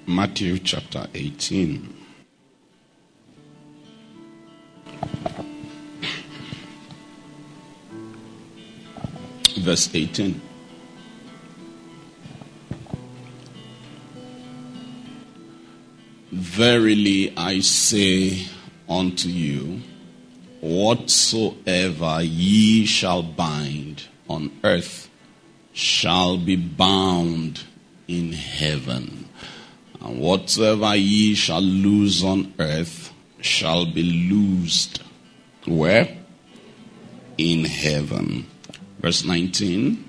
Matthew chapter 18. Verse 18. Verily I say unto you, whatsoever ye shall bind on earth shall be bound in heaven, and whatsoever ye shall loose on earth shall be loosed. Where? In heaven. Verse 19.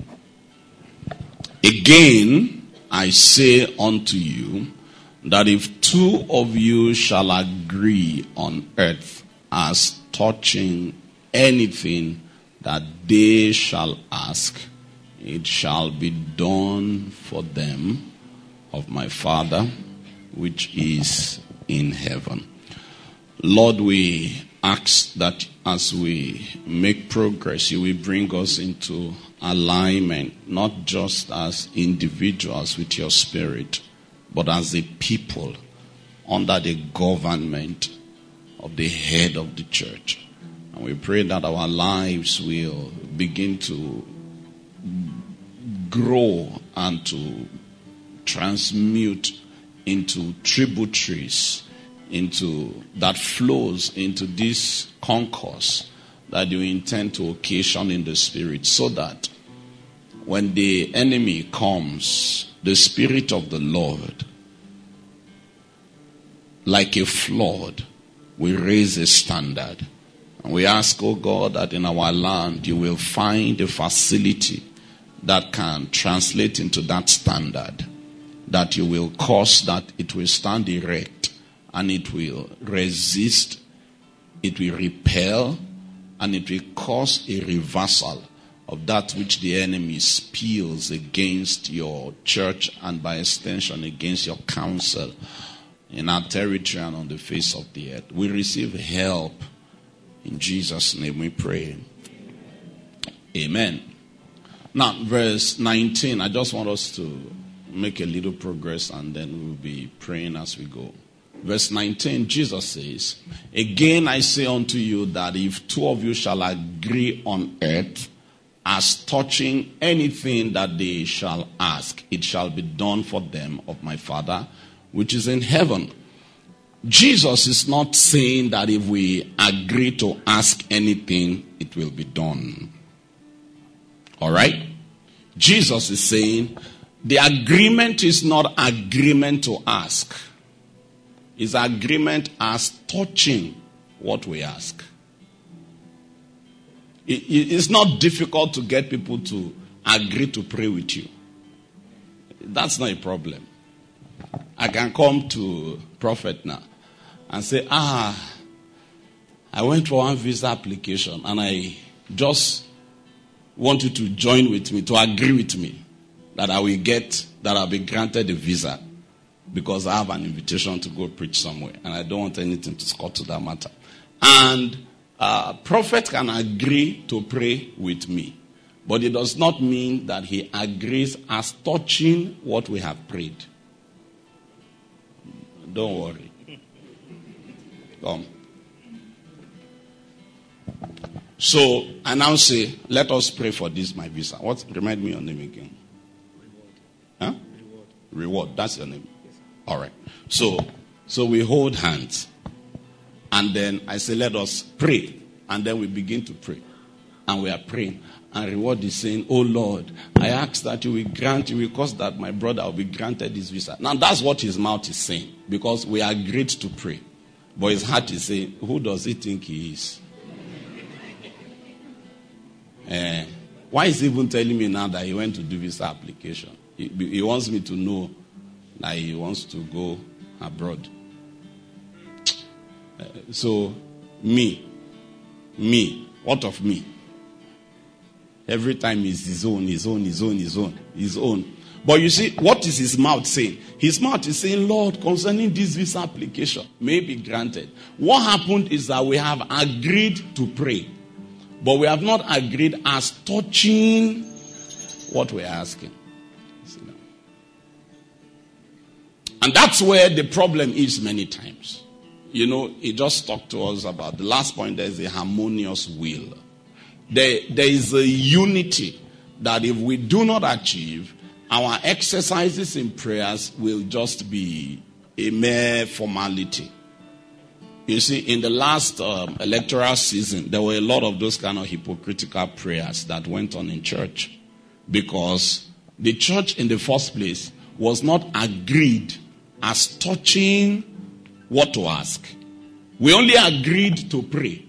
Again I say unto you, that if two of you shall agree on earth as touching anything that they shall ask, it shall be done for them of my Father which is in heaven. Lord, we ask that as we make progress, you will bring us into alignment, not just as individuals with your spirit, but as a people under the government of the head of the church. And we pray that our lives will begin to grow and to transmute into tributaries, into that flows into this concourse that you intend to occasion in the spirit, so that when the enemy comes, the Spirit of the Lord, like a flood, will raise a standard. And we ask, oh God, that in our land you will find a facility that can translate into that standard, that you will cause that it will stand erect, and it will resist, it will repel, and it will cause a reversal of that which the enemy spills against your church and by extension against your counsel in our territory and on the face of the earth. We receive help. In Jesus' name we pray. Amen. Now, verse 19, I just want us to make a little progress and then we'll be praying as we go. Verse 19, Jesus says, again I say unto you that if two of you shall agree on earth as touching anything that they shall ask, it shall be done for them of my Father which is in heaven. Jesus is not saying that if we agree to ask anything, it will be done. All right? Jesus is saying the agreement is not agreement to ask. It's agreement as touching what we ask. It's not difficult to get people to agree to pray with you. That's not a problem. I can come to Prophet now and say, I went for one visa application and I just want you to join with me, to agree with me that I'll be granted a visa because I have an invitation to go preach somewhere and I don't want anything to score to that matter. And Prophet can agree to pray with me, but it does not mean that he agrees as touching what we have prayed. Don't worry. Come. So, I now say, let us pray for this, my visa. Remind me your name again. Huh? Reward. That's your name. Yes. All right. So we hold hands. And then I say, let us pray. And then we begin to pray. And we are praying. And Reward is saying, oh Lord, I ask that you will cause that my brother will be granted this visa. Now that's what his mouth is saying. Because we agreed to pray. But his heart is saying, who does he think he is? Why is he even telling me now that he went to do visa application? He wants me to know that he wants to go abroad. So, me, what of me? Every time is his own. But you see, what is his mouth saying? His mouth is saying, Lord, concerning this visa application, may be granted. What happened is that we have agreed to pray. But we have not agreed as touching what we are asking. And that's where the problem is many times. You know, he just talked to us about the last point. There is a harmonious will. There is a unity that if we do not achieve, our exercises in prayers will just be a mere formality. You see, in the last electoral season, there were a lot of those kind of hypocritical prayers that went on in church, because the church in the first place was not agreed as touching what to ask. We only agreed to pray.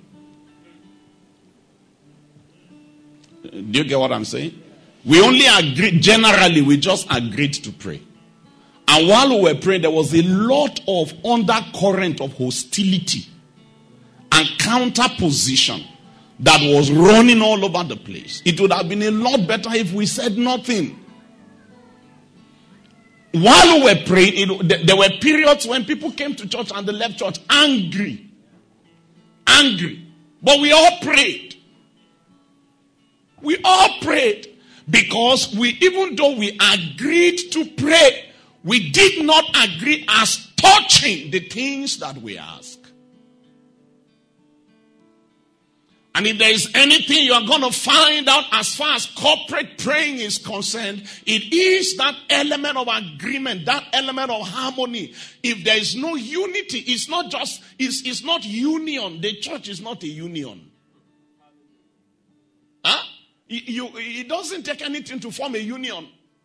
Do you get what I'm saying? We only agreed, generally we just agreed to pray. And while we were praying, there was a lot of undercurrent of hostility and counterposition that was running all over the place. It would have been a lot better if we said nothing. While we were praying, there were periods when people came to church and they left church angry. Angry. But we all prayed. We all prayed. Because even though we agreed to pray, we did not agree as touching the things that we ask. And if there is anything you are going to find out as far as corporate praying is concerned, it is that element of agreement, that element of harmony. If there is no unity, it's not union. The church is not a union. Huh? It doesn't take anything to form a union.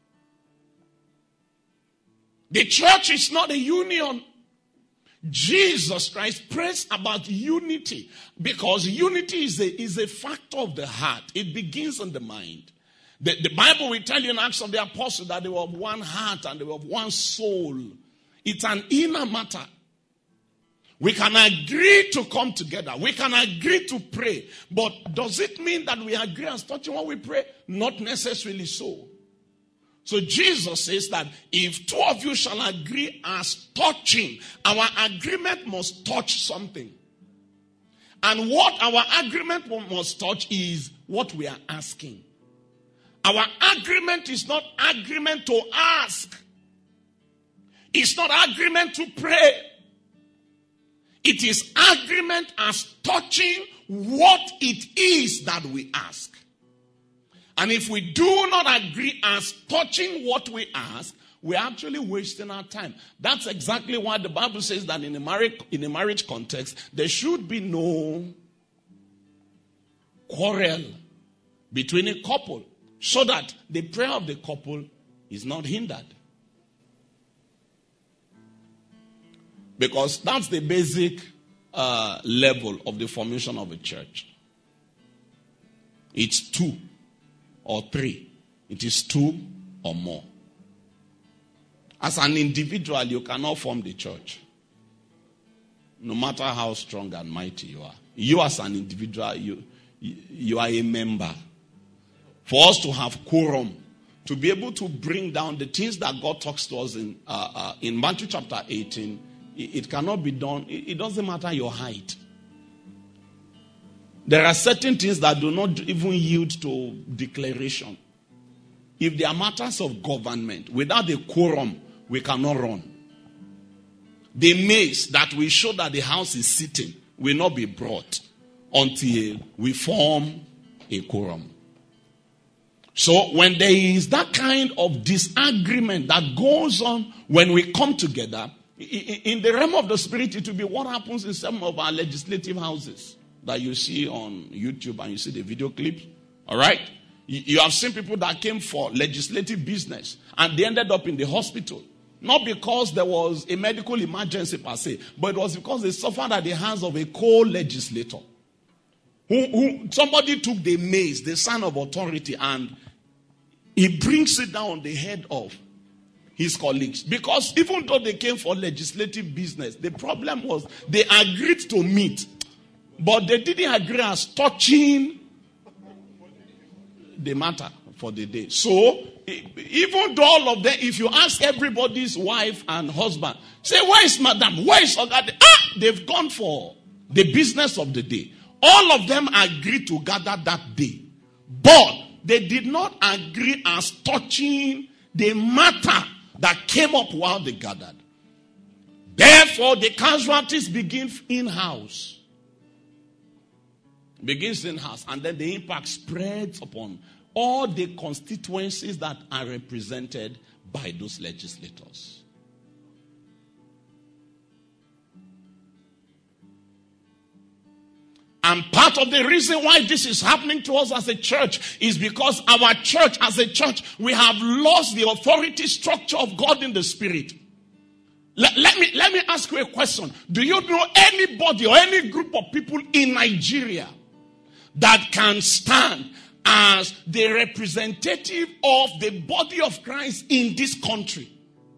The church is not a union. Jesus Christ prays about unity, because unity is a factor of the heart. It begins in the mind. The Bible will tell you in Acts of the Apostles that they were of one heart and they were of one soul. It's an inner matter. We can agree to come together. We can agree to pray. But does it mean that we agree as touching what we pray? Not necessarily so. So Jesus says that if two of you shall agree as touching, our agreement must touch something. And what our agreement must touch is what we are asking. Our agreement is not agreement to ask. It's not agreement to pray. It is agreement as touching what it is that we ask. And if we do not agree as touching what we ask, we're actually wasting our time. That's exactly why the Bible says that in a marriage context, there should be no quarrel between a couple, so that the prayer of the couple is not hindered. Because that's the basic level of the formation of a church. It's 2 or 3. It is 2 or more. As an individual, you cannot form the church. No matter how strong and mighty you are. You as an individual, you are a member. For us to have quorum, to be able to bring down the things that God talks to us in Matthew chapter 18, it cannot be done. It doesn't matter your height. There are certain things that do not even yield to declaration. If they are matters of government, without a quorum, we cannot run. The mace that will show that the house is sitting will not be brought until we form a quorum. So when there is that kind of disagreement that goes on when we come together, in the realm of the spirit, it will be what happens in some of our legislative houses that you see on YouTube and you see the video clips. All right? You have seen people that came for legislative business and they ended up in the hospital. Not because there was a medical emergency per se, but it was because they suffered at the hands of a co-legislator. Who somebody took the mace, the sign of authority, and he brings it down on the head of his colleagues. Because even though they came for legislative business, the problem was they agreed to meet, but they didn't agree as touching the matter for the day. So, even though all of them, if you ask everybody's wife and husband, say, where is madam? Where is Ogade? They've gone for the business of the day. All of them agreed to gather that day. But they did not agree as touching the matter that came up while they gathered. Therefore, the casualties begin in-house. Begins in-house. And then the impact spreads upon all the constituencies that are represented by those legislators. And part of the reason why this is happening to us as a church is because our church, as a church, we have lost the authority structure of God in the Spirit. Let me ask you a question. Do you know anybody or any group of people in Nigeria that can stand as the representative of the body of Christ in this country?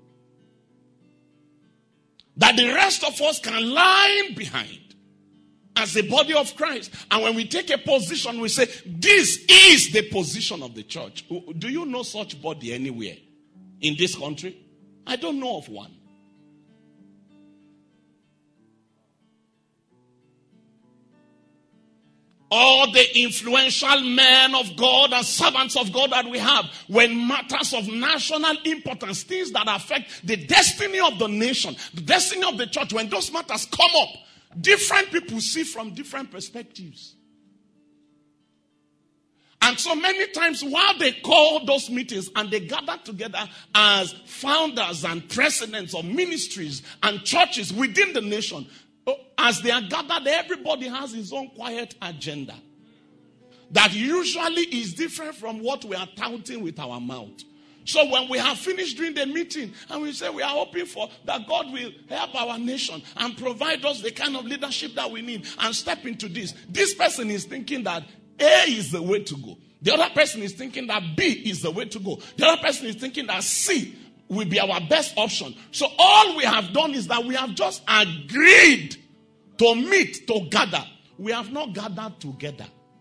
That the rest of us can line behind as the body of Christ. And when we take a position, we say, this is the position of the church. Do you know such body anywhere in this country? I don't know of one. All the influential men of God and servants of God that we have, when matters of national importance, things that affect the destiny of the nation, the destiny of the church, when those matters come up, different people see from different perspectives. And so many times while they call those meetings and they gather together as founders and presidents of ministries and churches within the nation, as they are gathered, everybody has his own quiet agenda that usually is different from what we are touting with our mouth. So when we have finished doing the meeting and we say we are hoping for that God will help our nation and provide us the kind of leadership that we need and step into this person is thinking that A is the way to go. The other person is thinking that B is the way to go. The other person is thinking that C will be our best option. So all we have done is that we have just agreed to meet, to gather. We have not gathered together.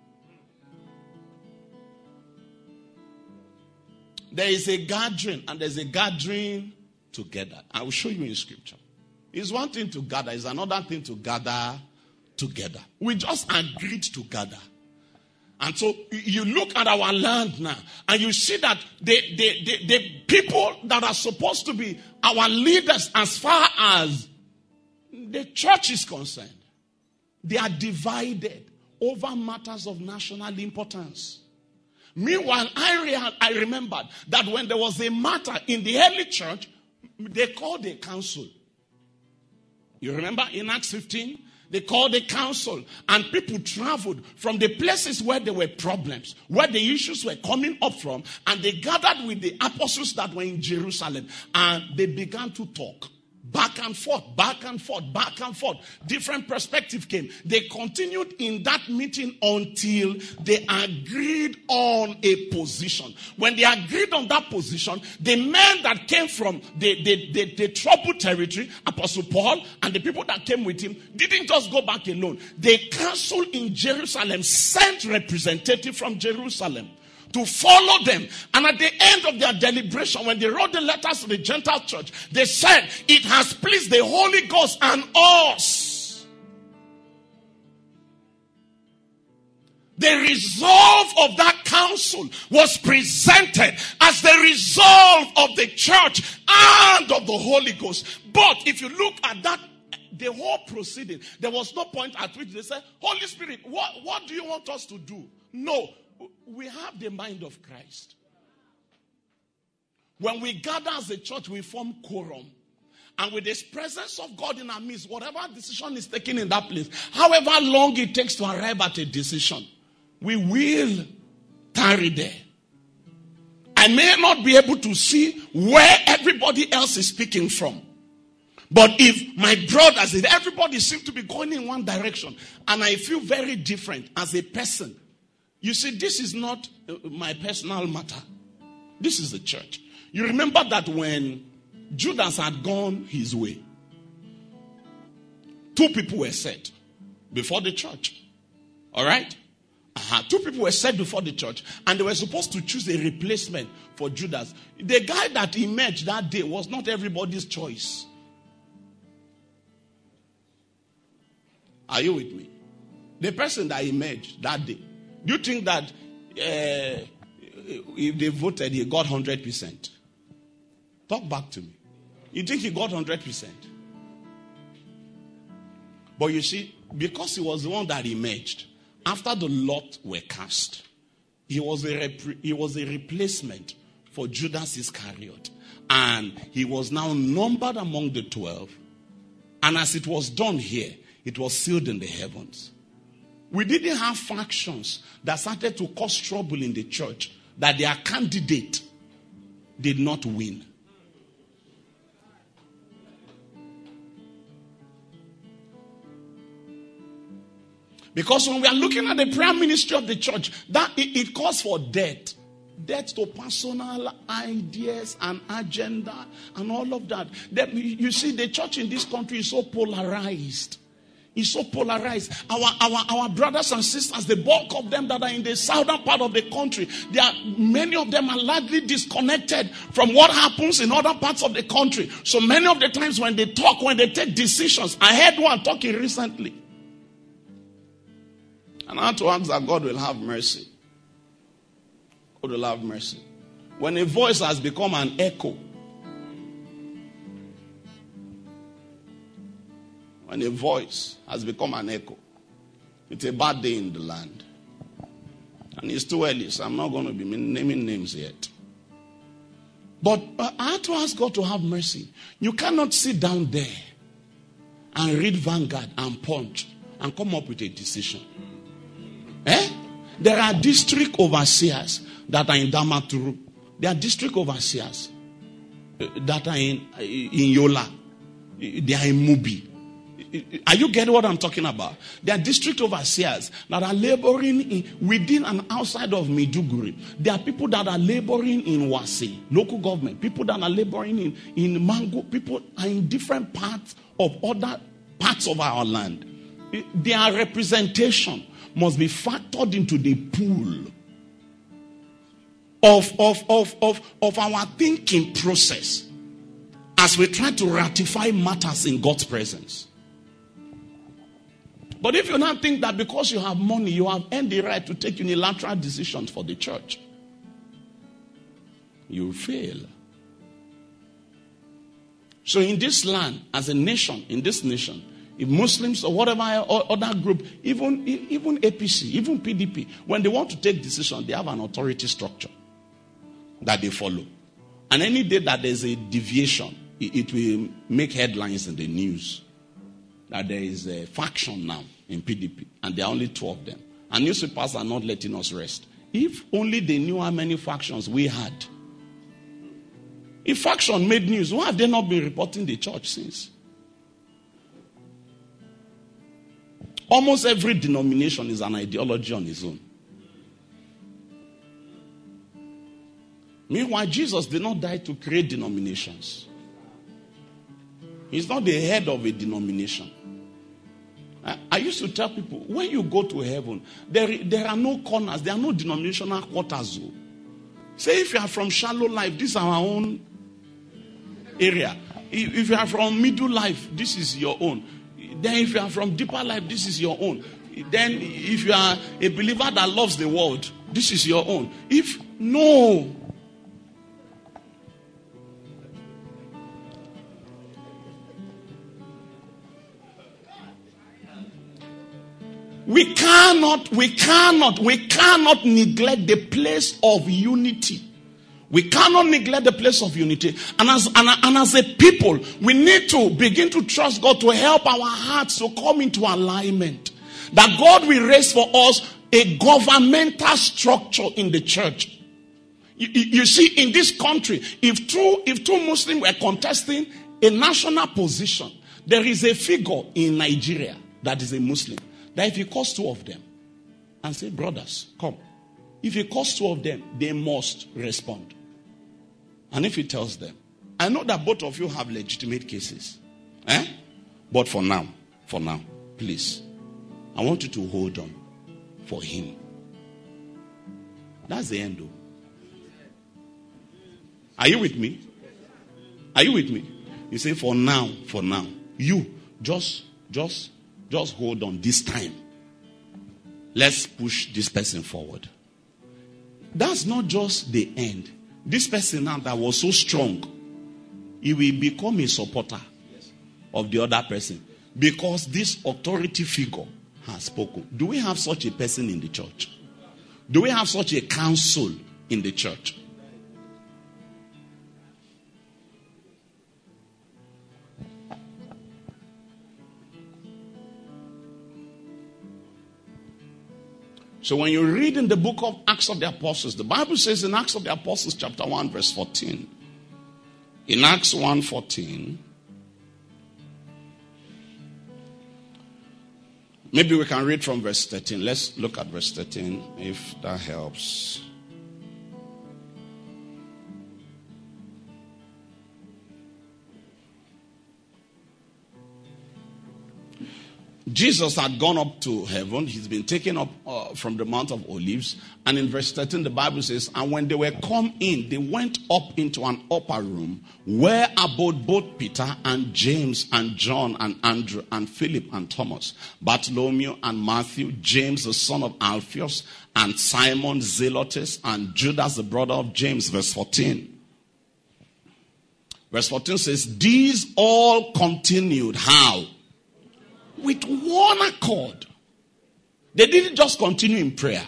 There is a gathering and there's a gathering together. I will show you in scripture. It's one thing to gather, it's another thing to gather together. We just agreed to gather. And so you look at our land now and you see that the people that are supposed to be our leaders as far as the church is concerned, they are divided over matters of national importance. Meanwhile, I remembered that when there was a matter in the early church, they called a council. You remember in Acts 15? They called a council and people traveled from the places where there were problems, where the issues were coming up from, and they gathered with the apostles that were in Jerusalem and they began to talk. Back and forth, back and forth, back and forth. Different perspective came. They continued in that meeting until they agreed on a position. When they agreed on that position, the men that came from the troubled territory, Apostle Paul and the people that came with him, didn't just go back alone. The council in Jerusalem sent representatives from Jerusalem to follow them. And at the end of their deliberation, when they wrote the letters to the Gentile church, they said, it has pleased the Holy Ghost and us. The resolve of that council was presented as the resolve of the church and of the Holy Ghost. But if you look at that, the whole proceeding, there was no point at which they said, Holy Spirit, what do you want us to do? No. We have the mind of Christ. When we gather as a church, we form quorum. And with this presence of God in our midst, whatever decision is taken in that place, however long it takes to arrive at a decision, we will tarry there. I may not be able to see where everybody else is speaking from. But if my brothers, if everybody seems to be going in one direction, and I feel very different as a person, you see, this is not my personal matter. This is the church. You remember that when Judas had gone his way, two people were set before the church. All right? Two people were set before the church, and they were supposed to choose a replacement for Judas. The guy that emerged that day was not everybody's choice. Are you with me? The person that emerged that day, do you think that if they voted, he got 100%? Talk back to me. You think he got 100%? But you see, because he was the one that emerged, after the lot were cast, he was a replacement for Judas Iscariot. And he was now numbered among the 12. And as it was done here, it was sealed in the heavens. We didn't have factions that started to cause trouble in the church, that their candidate did not win. Because when we are looking at the prayer ministry of the church, that it calls for death. Death to personal ideas and agenda and all of that. You see, the church in this country is so polarized. It's so polarized. Our brothers and sisters, the bulk of them that are in the southern part of the country, many of them are largely disconnected from what happens in other parts of the country. So many of the times when they talk, when they take decisions, I heard one talking recently. And I had to ask that God will have mercy. God will have mercy. When a voice has become an echo, when a voice has become an echo, it's a bad day in the land. And it's too early, so I'm not going to be naming names yet. But I had to ask God to have mercy. You cannot sit down there and read Vanguard and Punch and come up with a decision. There are district overseers that are in Damaturu. There are district overseers that are in Yola. They are in Mubi. Are you getting what I'm talking about? There are district overseers that are laboring within and outside of Maiduguri. There are people that are laboring in Wase, local government. People that are laboring in Mango. People are in different parts of other parts of our land. Their representation must be factored into the pool of our thinking process as we try to ratify matters in God's presence. But if you now think that because you have money, you have earned the right to take unilateral decisions for the church, you fail. So in this land, as a nation, in this nation, if Muslims or whatever other group, even APC, even PDP, when they want to take decisions, they have an authority structure that they follow. And any day that there's a deviation, it will make headlines in the news that there is a faction now in PDP, and there are only 2 of them. And newspapers are not letting us rest. If only they knew how many factions we had. If faction made news, why have they not been reporting the church since? Almost every denomination is an ideology on its own. Meanwhile, Jesus did not die to create denominations. He's not the head of a denomination. I used to tell people, when you go to heaven, there are no corners, there are no denominational quarters. Say if you are from Shallow Life, this is our own area. If you are from Middle Life, this is your own. Then if you are from Deeper Life, this is your own. Then if you are a believer that loves the world, this is your own. No. We cannot neglect the place of unity. We cannot neglect the place of unity. And as a people, we need to begin to trust God to help our hearts to come into alignment. That God will raise for us a governmental structure in the church. You see, in this country, if two Muslims were contesting a national position, there is a figure in Nigeria that is a Muslim. That if he calls 2 of them and say, brothers, come. If he calls 2 of them, they must respond. And if he tells them, I know that both of you have legitimate cases. But for now, please, I want you to hold on for him. That's the end, though. Are you with me? Are you with me? You say, for now, you just hold on this time. Let's push this person forward. That's not just the end. This person now that was so strong, he will become a supporter of the other person. because this authority figure has spoken. Do we have such a person in the church? Do we have such a council in the church? So when you read in the book of Acts of the Apostles, the Bible says in Acts of the Apostles chapter 1 verse 14. In Acts 1:14, maybe we can read from verse 13. Let's look at verse 13 if that helps. Jesus had gone up to heaven. He's been taken up from the Mount of Olives. And in verse 13, the Bible says, and when they were come in, they went up into an upper room where abode both Peter and James and John and Andrew and Philip and Thomas, Bartholomew and Matthew, James the son of Alphaeus, and Simon Zelotes, and Judas the brother of James. Verse 14. Verse 14 says, these all continued how? With one accord. They didn't just continue in prayer.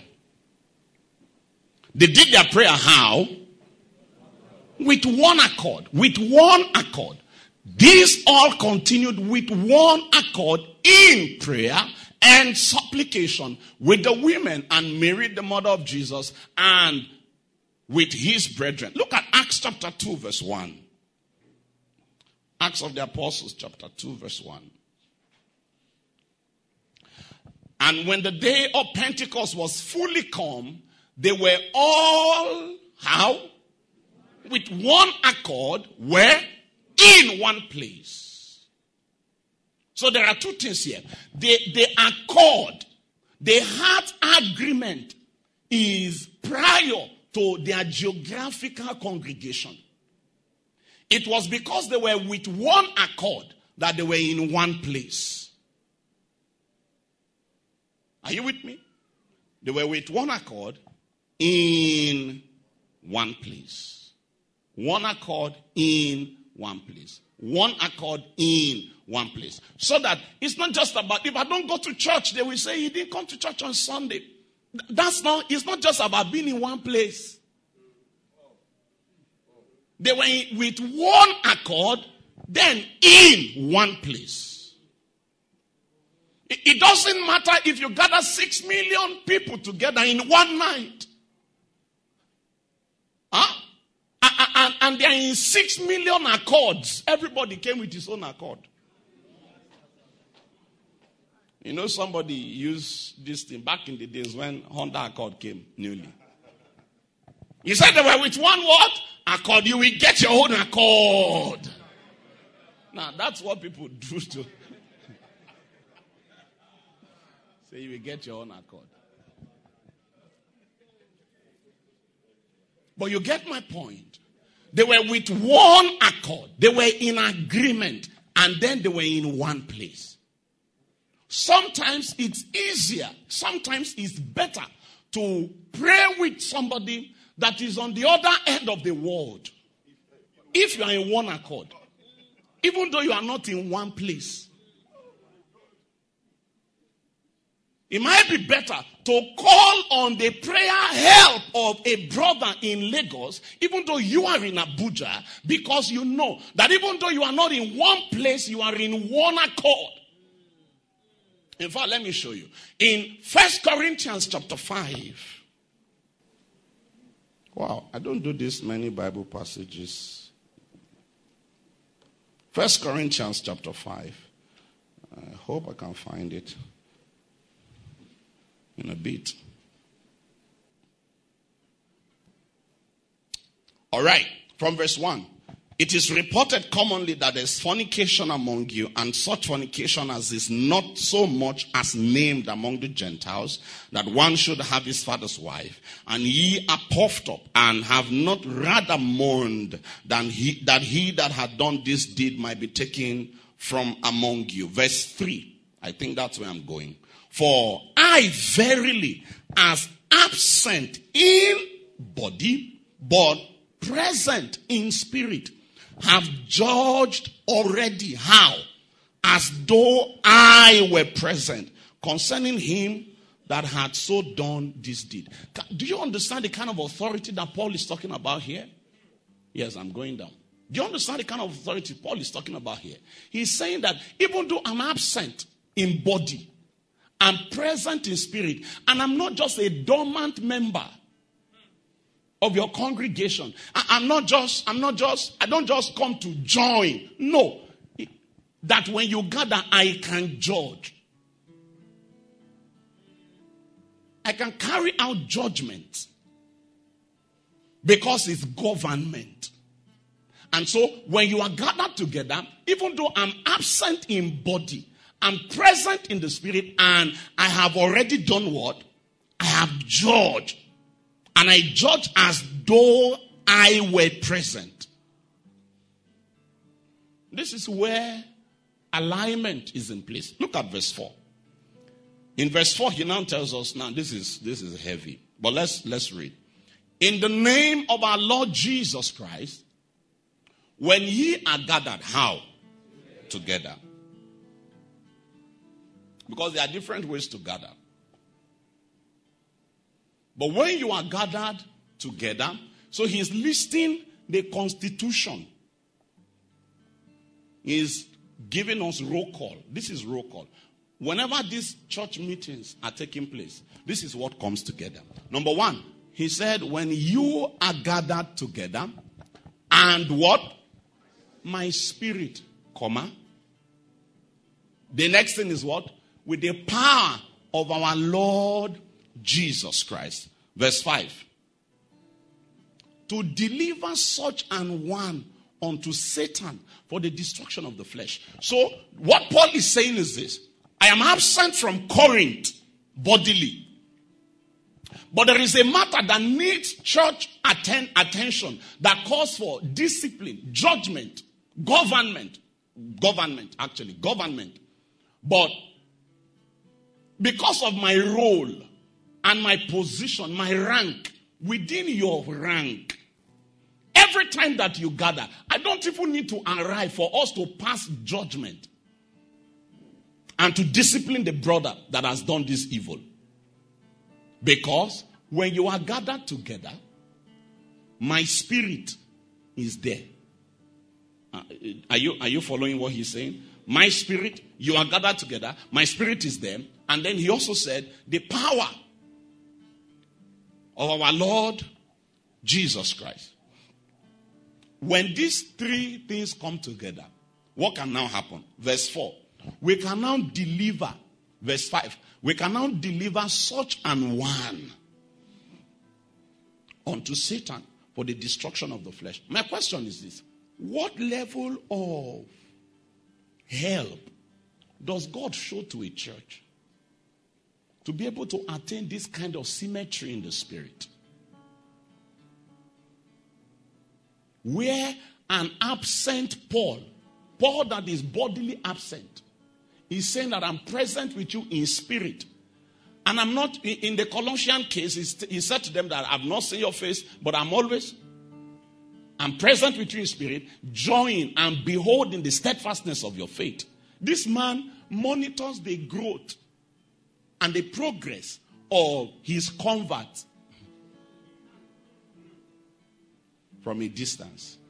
They did their prayer how? With one accord. With one accord. These all continued with one accord in prayer and supplication with the women and Mary, the mother of Jesus, and with his brethren. Look at Acts chapter 2 verse 1. Acts of the Apostles chapter 2 verse 1. And when the day of Pentecost was fully come, they were all, how? With one accord, where? In one place. So there are two things here. The accord, the heart agreement is prior to their geographical congregation. It was because they were with one accord that they were in one place. Are you with me? They were with one accord in one place. One accord in one place. One accord in one place. So that it's not just about, if I don't go to church, they will say, you didn't come to church on Sunday. It's not just about being in one place. They were with one accord, then in one place. It doesn't matter if you gather 6 million people together in one night. Huh? And they are in 6 million accords. Everybody came with his own accord. You know, somebody used this thing back in the days when Honda Accord came newly. He said they were with one what? Accord. You will get your own accord. Now, that's what people do to... So you will get your own accord. But you get my point. They were with one accord. They were in agreement. And then they were in one place. Sometimes it's easier. Sometimes it's better to pray with somebody that is on the other end of the world. If you are in one accord. Even though you are not in one place. It might be better to call on the prayer help of a brother in Lagos, even though you are in Abuja, because you know that even though you are not in one place, you are in one accord. In fact, let me show you. In 1 Corinthians chapter 5. Wow, I don't do this many Bible passages. 1 Corinthians chapter 5. I hope I can find it in a bit. All right, from verse 1. It is reported commonly that there is fornication among you, and such fornication as is not so much as named among the Gentiles, that one should have his father's wife. And ye are puffed up, and have not rather mourned than that he that had done this deed might be taken from among you. Verse 3. I think that's where I'm going. For I verily, as absent in body, but present in spirit, have judged already how as though I were present concerning him that had so done this deed. Do you understand the kind of authority that Paul is talking about here? Yes, I'm going down. Do you understand the kind of authority Paul is talking about here? He's saying that even though I'm absent in body, I'm present in spirit, and I'm not just a dormant member of your congregation. I don't just come to join. No. That when you gather, I can judge. I can carry out judgment because it's government. And so when you are gathered together, even though I'm absent in body, I'm present in the spirit, and I have already done what? I have judged. And I judge as though I were present. This is where alignment is in place. Look at verse 4. In verse 4, he now tells us, now this is heavy, but let's read. In the name of our Lord Jesus Christ, when ye are gathered, how? Together. Because there are different ways to gather. But when you are gathered together, so he's listing the constitution. He's giving us roll call. This is roll call. Whenever these church meetings are taking place, this is what comes together. Number one, he said, when you are gathered together, and what? My spirit, comma. The next thing is what? With the power of our Lord Jesus Christ. Verse 5. To deliver such an one unto Satan for the destruction of the flesh. So, what Paul is saying is this. I am absent from Corinth bodily. But there is a matter that needs church attention, that calls for discipline, judgment, government. But because of my role and my position, my rank, within your rank, every time that you gather, I don't even need to arrive for us to pass judgment and to discipline the brother that has done this evil. Because when you are gathered together, my spirit is there. Are you following what he's saying? My spirit, you are gathered together, my spirit is there. And then he also said, the power of our Lord Jesus Christ. When these three things come together, what can now happen? Verse 4. We can now deliver. Verse 5. We can now deliver such an one unto Satan for the destruction of the flesh. My question is this. What level of help does God show to a church to be able to attain this kind of symmetry in the spirit? Where an absent Paul that is bodily absent, is saying that I'm present with you in spirit. And I'm not, in the Colossian case, he said to them that I've not seen your face, but I'm present with you in spirit, join and behold in the steadfastness of your faith. This man monitors the growth and the progress of his convert from a distance.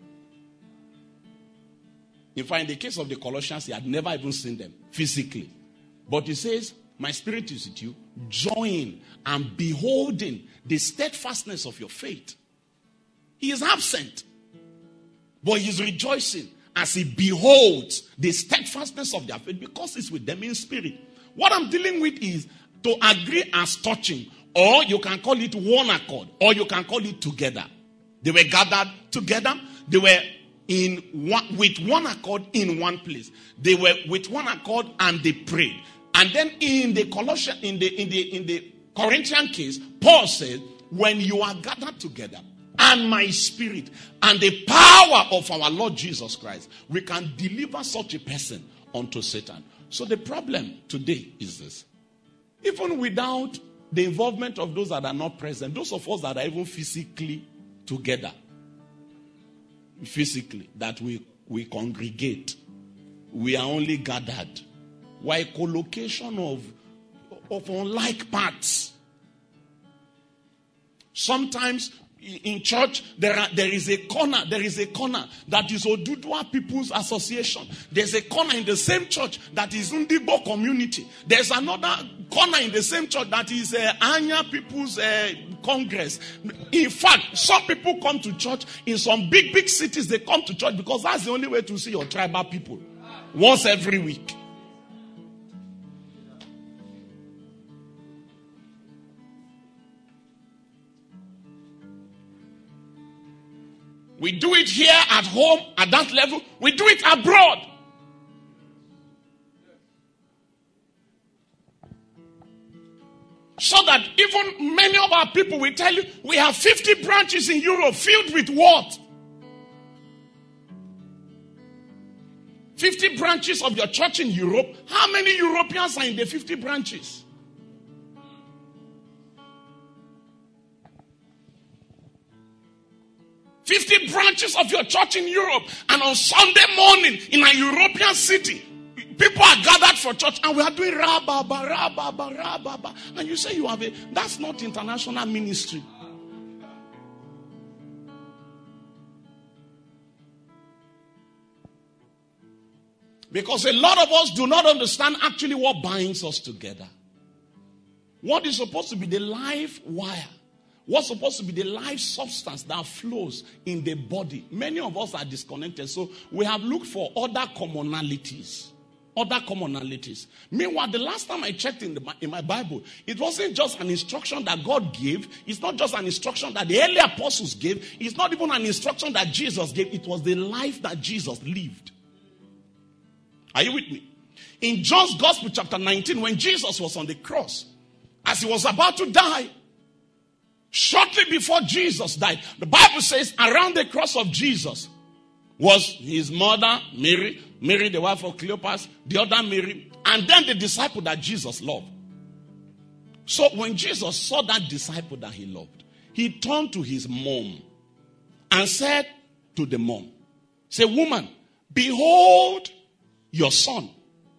In fact, in the case of the Colossians, he had never even seen them physically. But he says, my spirit is with you, join and beholding the steadfastness of your faith. He is absent, but he is rejoicing as he beholds the steadfastness of their faith because he's with them in spirit. What I'm dealing with is to agree as touching, or you can call it one accord, or you can call it together. They were gathered together. They were with one accord in one place. They were with one accord and they prayed. And then in the Corinthian case, Paul said, when you are gathered together, and my spirit and the power of our Lord Jesus Christ, we can deliver such a person unto Satan. So the problem today is this. Even without the involvement of those that are not present, those of us that are even physically together, that we congregate, we are only gathered. We're a collocation of unlike parts. Sometimes in church, there is a corner that is Oduduwa People's Association. There's a corner in the same church that is Ndigbo Community. There's another corner in the same church that is Anya People's Congress. In fact, some people come to church in some big cities. They come to church because that's the only way to see your tribal people once every week. We do it here at home, at that level. We do it abroad. So that even many of our people will tell you, we have 50 branches in Europe filled with what? 50 branches of your church in Europe. How many Europeans are in the 50 branches? Branches of your church in Europe, and on Sunday morning in a European city, people are gathered for church and we are doing rababa. And you say you have that's not international ministry. Because a lot of us do not understand actually what binds us together. What is supposed to be the life wire, what's supposed to be the life substance that flows in the body. Many of us are disconnected. So we have looked for other commonalities. Meanwhile, the last time I checked in my Bible, it wasn't just an instruction that God gave. It's not just an instruction that the early apostles gave. It's not even an instruction that Jesus gave. It was the life that Jesus lived. Are you with me? In John's Gospel chapter 19, when Jesus was on the cross, as he was about to die, shortly before Jesus died, the Bible says around the cross of Jesus was his mother, Mary the wife of Cleopas, the other Mary, and then the disciple that Jesus loved. So when Jesus saw that disciple that he loved, he turned to his mom and said to the mom, say, woman, behold your son.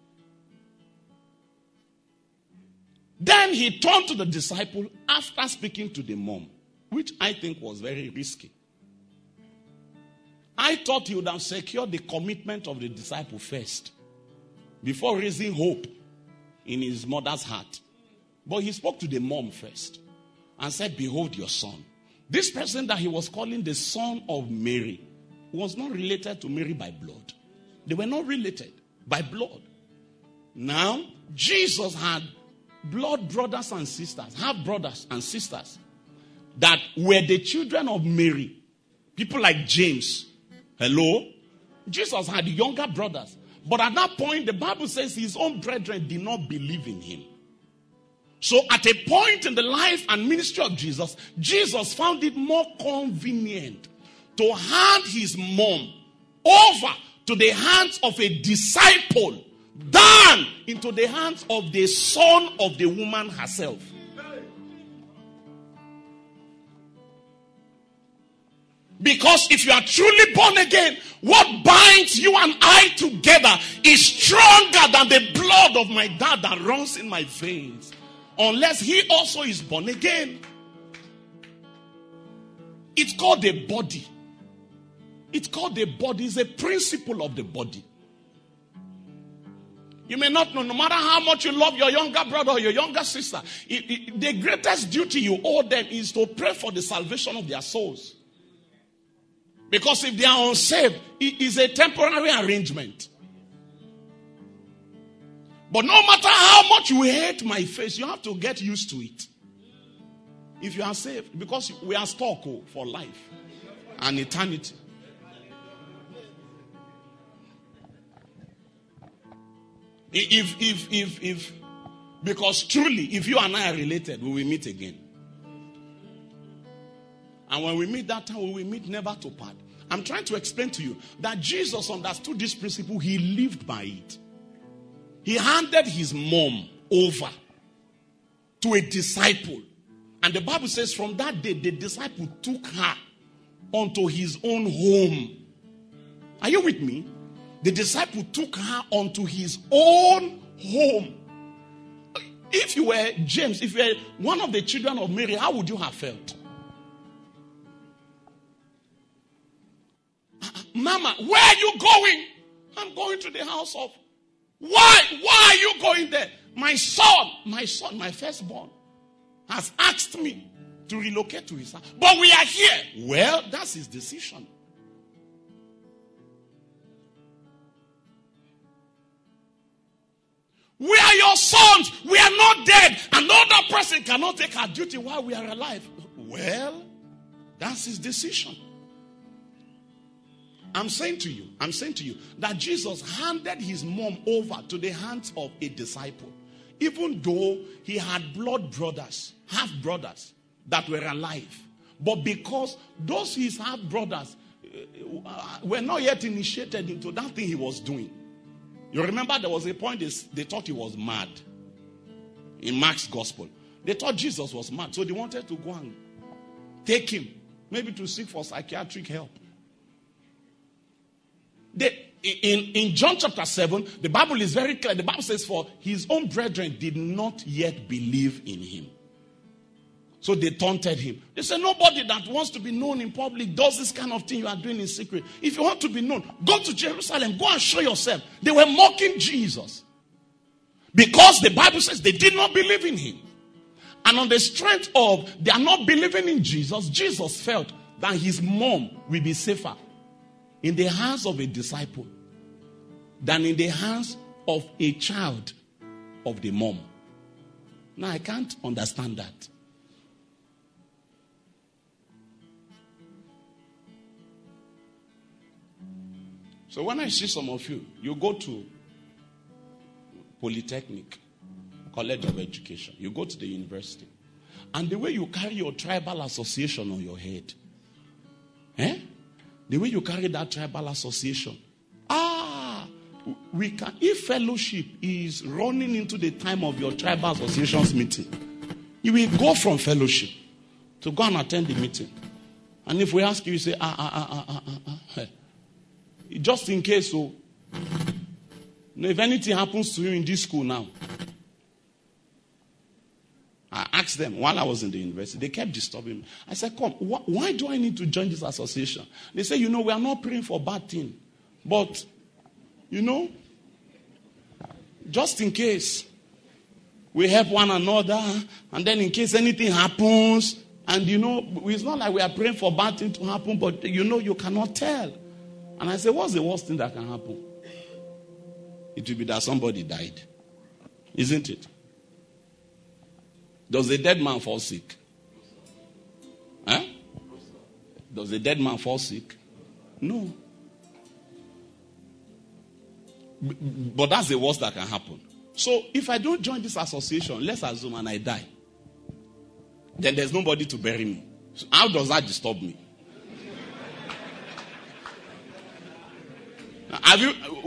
Then he turned to the disciple after speaking to the mom, which I think was very risky. I thought he would have secured the commitment of the disciple first before raising hope in his mother's heart. But he spoke to the mom first and said, behold your son. This person that he was calling the son of Mary was not related to Mary by blood. They were not related by blood. Now, Jesus had blood brothers and sisters, half brothers and sisters that were the children of Mary. People like James. Hello? Jesus had younger brothers. But at that point, the Bible says his own brethren did not believe in him. So at a point in the life and ministry of Jesus, Jesus found it more convenient to hand his mom over to the hands of a disciple than into the hands of the son of the woman herself. Because if you are truly born again, what binds you and I together is stronger than the blood of my dad that runs in my veins. Unless he also is born again. It's called the body. It's called the body. It's a principle of the body. You may not know, no matter how much you love your younger brother or your younger sister, the greatest duty you owe them is to pray for the salvation of their souls. Because if they are unsaved, it is a temporary arrangement. But no matter how much you hate my face, you have to get used to it. If you are saved, because we are stuck for life and eternity. Because truly, if you and I are related, we will meet again. And when we meet that time, we will meet never to part. I'm trying to explain to you that Jesus understood this principle. He lived by it. He handed his mom over to a disciple. And the Bible says from that day, the disciple took her onto his own home. Are you with me? the disciple took her onto his own home. If you were James, if you were one of the children of Mary, how would you have felt? Mama, where are you going? I'm going to the house of. Why? Why are you going there? My son, my firstborn, has asked me to relocate to his house. But we are here. Well, that's his decision. We are your sons. We are not dead. Another person cannot take our duty while we are alive. Well, that's his decision. I'm saying to you that Jesus handed his mom over to the hands of a disciple. Even though he had blood brothers, half brothers that were alive. But because those his half brothers were not yet initiated into that thing he was doing. You remember there was a point they thought he was mad. In Mark's gospel. They thought Jesus was mad. So they wanted to go and take him. Maybe to seek for psychiatric help. In John chapter 7, the Bible is very clear. The Bible says, for his own brethren did not yet believe in him. So they taunted him. They said, nobody that wants to be known in public does this kind of thing you are doing in secret. If you want to be known, go to Jerusalem. Go and show yourself. They were mocking Jesus. Because the Bible says they did not believe in him. And on the strength of they are not believing in Jesus, Jesus felt that his mom will be safer in the hands of a disciple than in the hands of a child of the mom. Now, I can't understand that. So when I see some of you, you go to Polytechnic, College of Education. You go to the university. And the way you carry your tribal association on your head. The way you carry that tribal association. We can, if fellowship is running into the time of your tribal association's meeting, you will go from fellowship to go and attend the meeting. And if we ask you, you say, just in case, so if anything happens to you in this school now, I asked them while I was in the university. They kept disturbing me. I said, come, why do I need to join this association? They say, we are not praying for bad things. But, just in case we help one another, and then in case anything happens, and it's not like we are praying for bad things to happen, but you cannot tell. And I said, what's the worst thing that can happen? It will be that somebody died. Isn't it? Does a dead man fall sick? Does a dead man fall sick? No. But that's the worst that can happen. So if I don't join this association, let's assume and I die, then there's nobody to bury me. So how does that disturb me? Have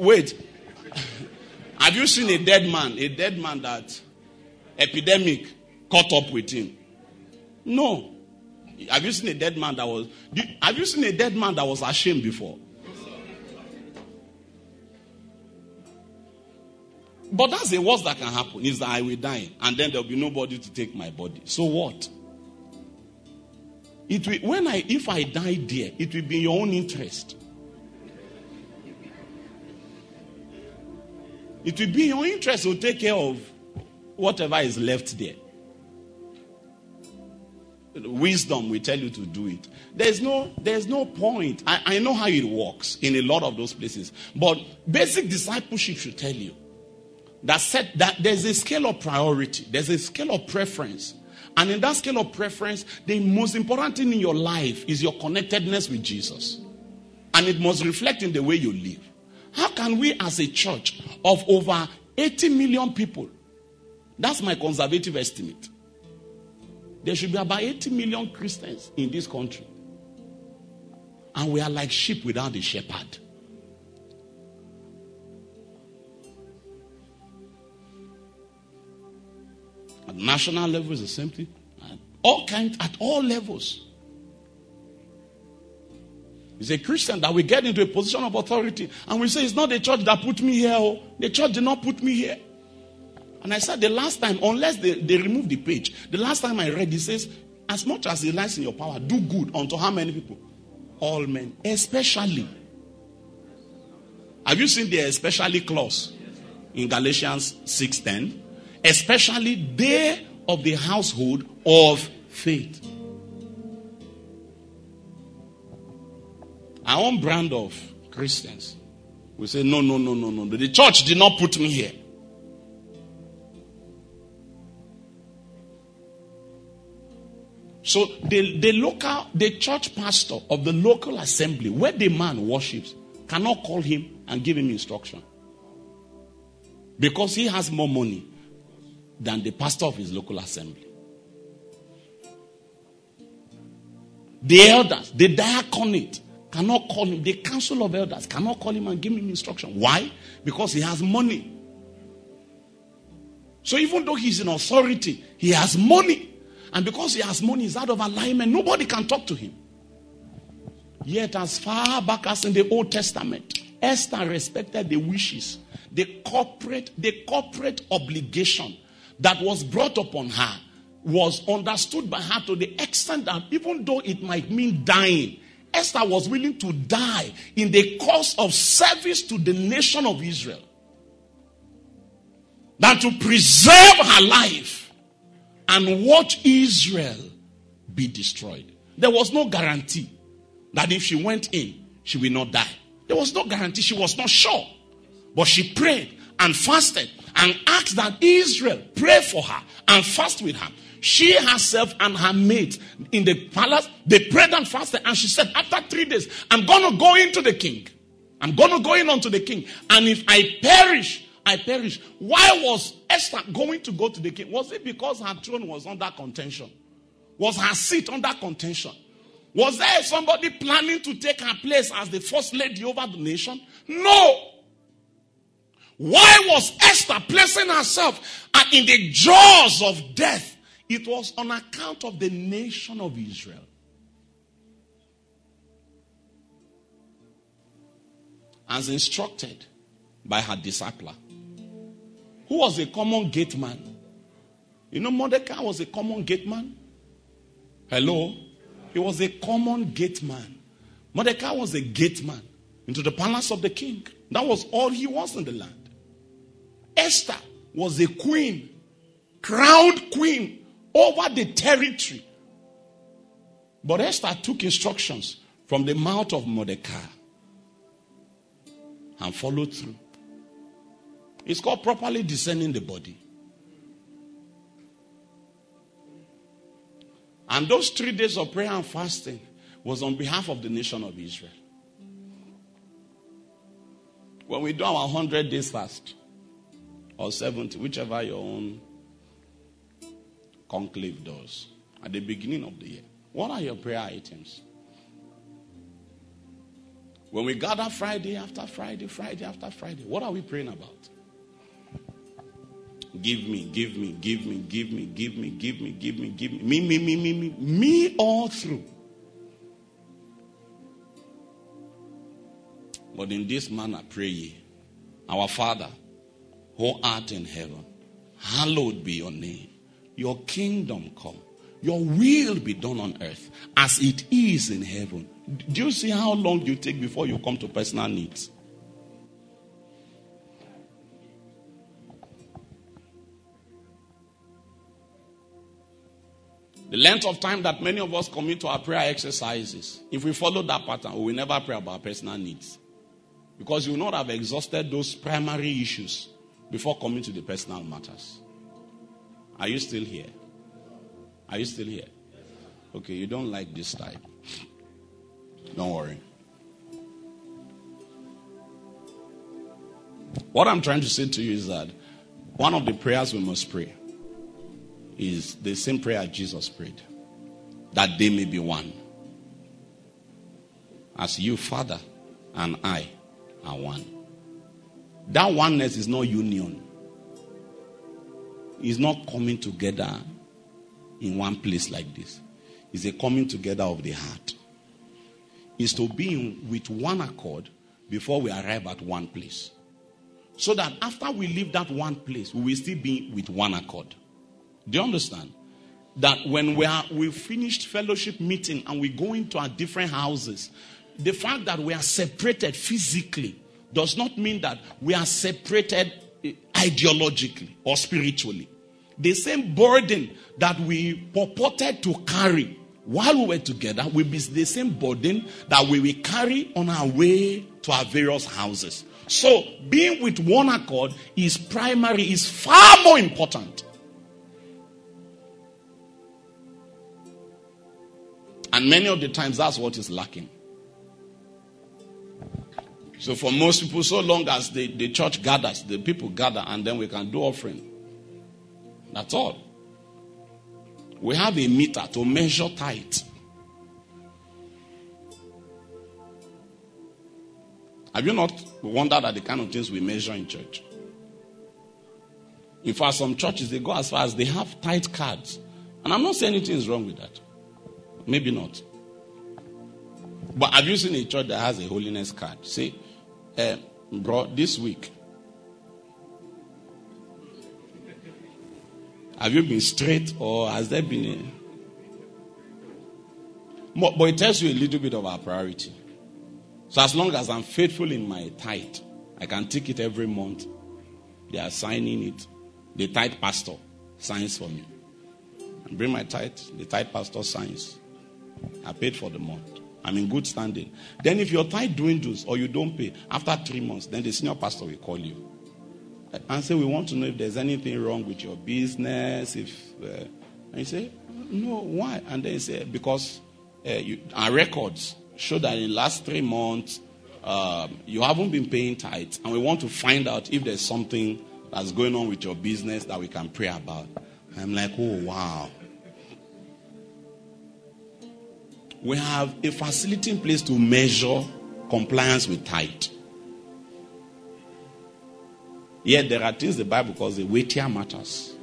you seen a dead man that epidemic caught up with him? No. Have you seen a dead man that was ashamed before? But that's the worst that can happen, is that I will die and then there'll be nobody to take my body. So what? If I die there, it will be in your own interest. It will be in your interest to take care of whatever is left there. Wisdom will tell you to do it. There's no point. I know how it works in a lot of those places. But basic discipleship should tell you that there's a scale of priority. There's a scale of preference. And in that scale of preference, the most important thing in your life is your connectedness with Jesus. And it must reflect in the way you live. How can we as a church of over 80 million people, that's my conservative estimate, there should be about 80 million Christians in this country. And we are like sheep without a shepherd. At national level is the same thing. At all levels. It's a Christian that will get into a position of authority and we say, it's not the church that put me here. Oh. The church did not put me here. And I said the last time, unless they remove the page, the last time I read, it says, as much as it lies in your power, do good unto how many people? All men. Especially. Have you seen the especially clause in Galatians 6:10? Especially they of the household of faith. Our own brand of Christians. We say, no. The church did not put me here. So the church pastor of the local assembly, where the man worships, cannot call him and give him instruction. Because he has more money than the pastor of his local assembly. The elders, the diaconate, cannot call him. The council of elders cannot call him and give him instruction. Why? Because he has money. So even though he's in authority, he has money. And because he has money, he's out of alignment. Nobody can talk to him. Yet as far back as in the Old Testament, Esther respected the wishes, the corporate obligation that was brought upon her was understood by her to the extent that even though it might mean dying, Esther was willing to die in the cause of service to the nation of Israel than to preserve her life and watch Israel be destroyed. There was no guarantee that if she went in, she will not die. There was no guarantee. She was not sure. But she prayed and fasted and asked that Israel pray for her and fast with her. She herself and her mates in the palace, they prayed and fasted. And she said, after 3 days, I'm going to go into the king. I'm going to go in unto the king. And if I perish, I perish. Why was Esther going to go to the king? Was it because her throne was under contention? Was her seat under contention? Was there somebody planning to take her place as the first lady over the nation? No. Why was Esther placing herself in the jaws of death? It was on account of the nation of Israel. As instructed by her discipler, who was a common gate man. You know, Mordecai was a common gate man. Hello? He was a common gate man. Mordecai was a gate man into the palace of the king. That was all he was in the land. Esther was a queen, crowned queen over the territory. But Esther took instructions from the mouth of Mordecai and followed through. It's called properly discerning the body. And those 3 days of prayer and fasting was on behalf of the nation of Israel. When we do our 100 days fast, or 70, whichever your own conclave does, at the beginning of the year, what are your prayer items? When we gather Friday after Friday, Friday after Friday, what are we praying about? Give me, give me, give me, give me, give me, give me, give me, give me, me all through. But in this manner pray ye, our Father, who art in heaven, hallowed be your name. Your kingdom come. Your will be done on earth as it is in heaven. Do you see how long you take before you come to personal needs? The length of time that many of us commit to our prayer exercises, if we follow that pattern, we will never pray about personal needs. Because you will not have exhausted those primary issues before coming to the personal matters. Are you still here? Are you still here? Okay, you don't like this type. Don't worry. What I'm trying to say to you is that one of the prayers we must pray is the same prayer Jesus prayed. That they may be one. As you, Father, and I are one. That oneness is not union. It's not coming together in one place like this. It's a coming together of the heart. is to be with one accord before we arrive at one place. So that after we leave that one place, we will still be with one accord. Do you understand? That when we finished fellowship meeting and we go into our different houses, the fact that we are separated physically does not mean that we are separated ideologically or spiritually. The same burden that we purported to carry while we were together will be the same burden that we will carry on our way to our various houses. So, being with one accord is far more important. And many of the times, that's what is lacking. So, for most people, so long as the church gathers, the people gather, and then we can do offering. That's all. We have a meter to measure tithe. Have you not wondered at the kind of things we measure in church? In fact, some churches, they go as far as they have tithe cards. And I'm not saying anything is wrong with that. Maybe not. But have you seen a church that has a holiness card? Say, bro, this week, have you been straight or has there been But it tells you a little bit of our priority. So as long as I'm faithful in my tithe, I can take it every month. They are signing it. The tithe pastor signs for me. I bring my tithe, the tithe pastor signs. I paid for the month. I'm in good standing. Then if your tithe dwindles or you don't pay, after 3 months, then the senior pastor will call you and say, we want to know if there's anything wrong with your business. And you say, no, why? And they say, because our records show that in the last 3 months, you haven't been paying tithe, and we want to find out if there's something that's going on with your business that we can pray about. I'm like, oh, wow. We have a facility in place to measure compliance with tithe. Yet there are things the Bible calls the weightier matters.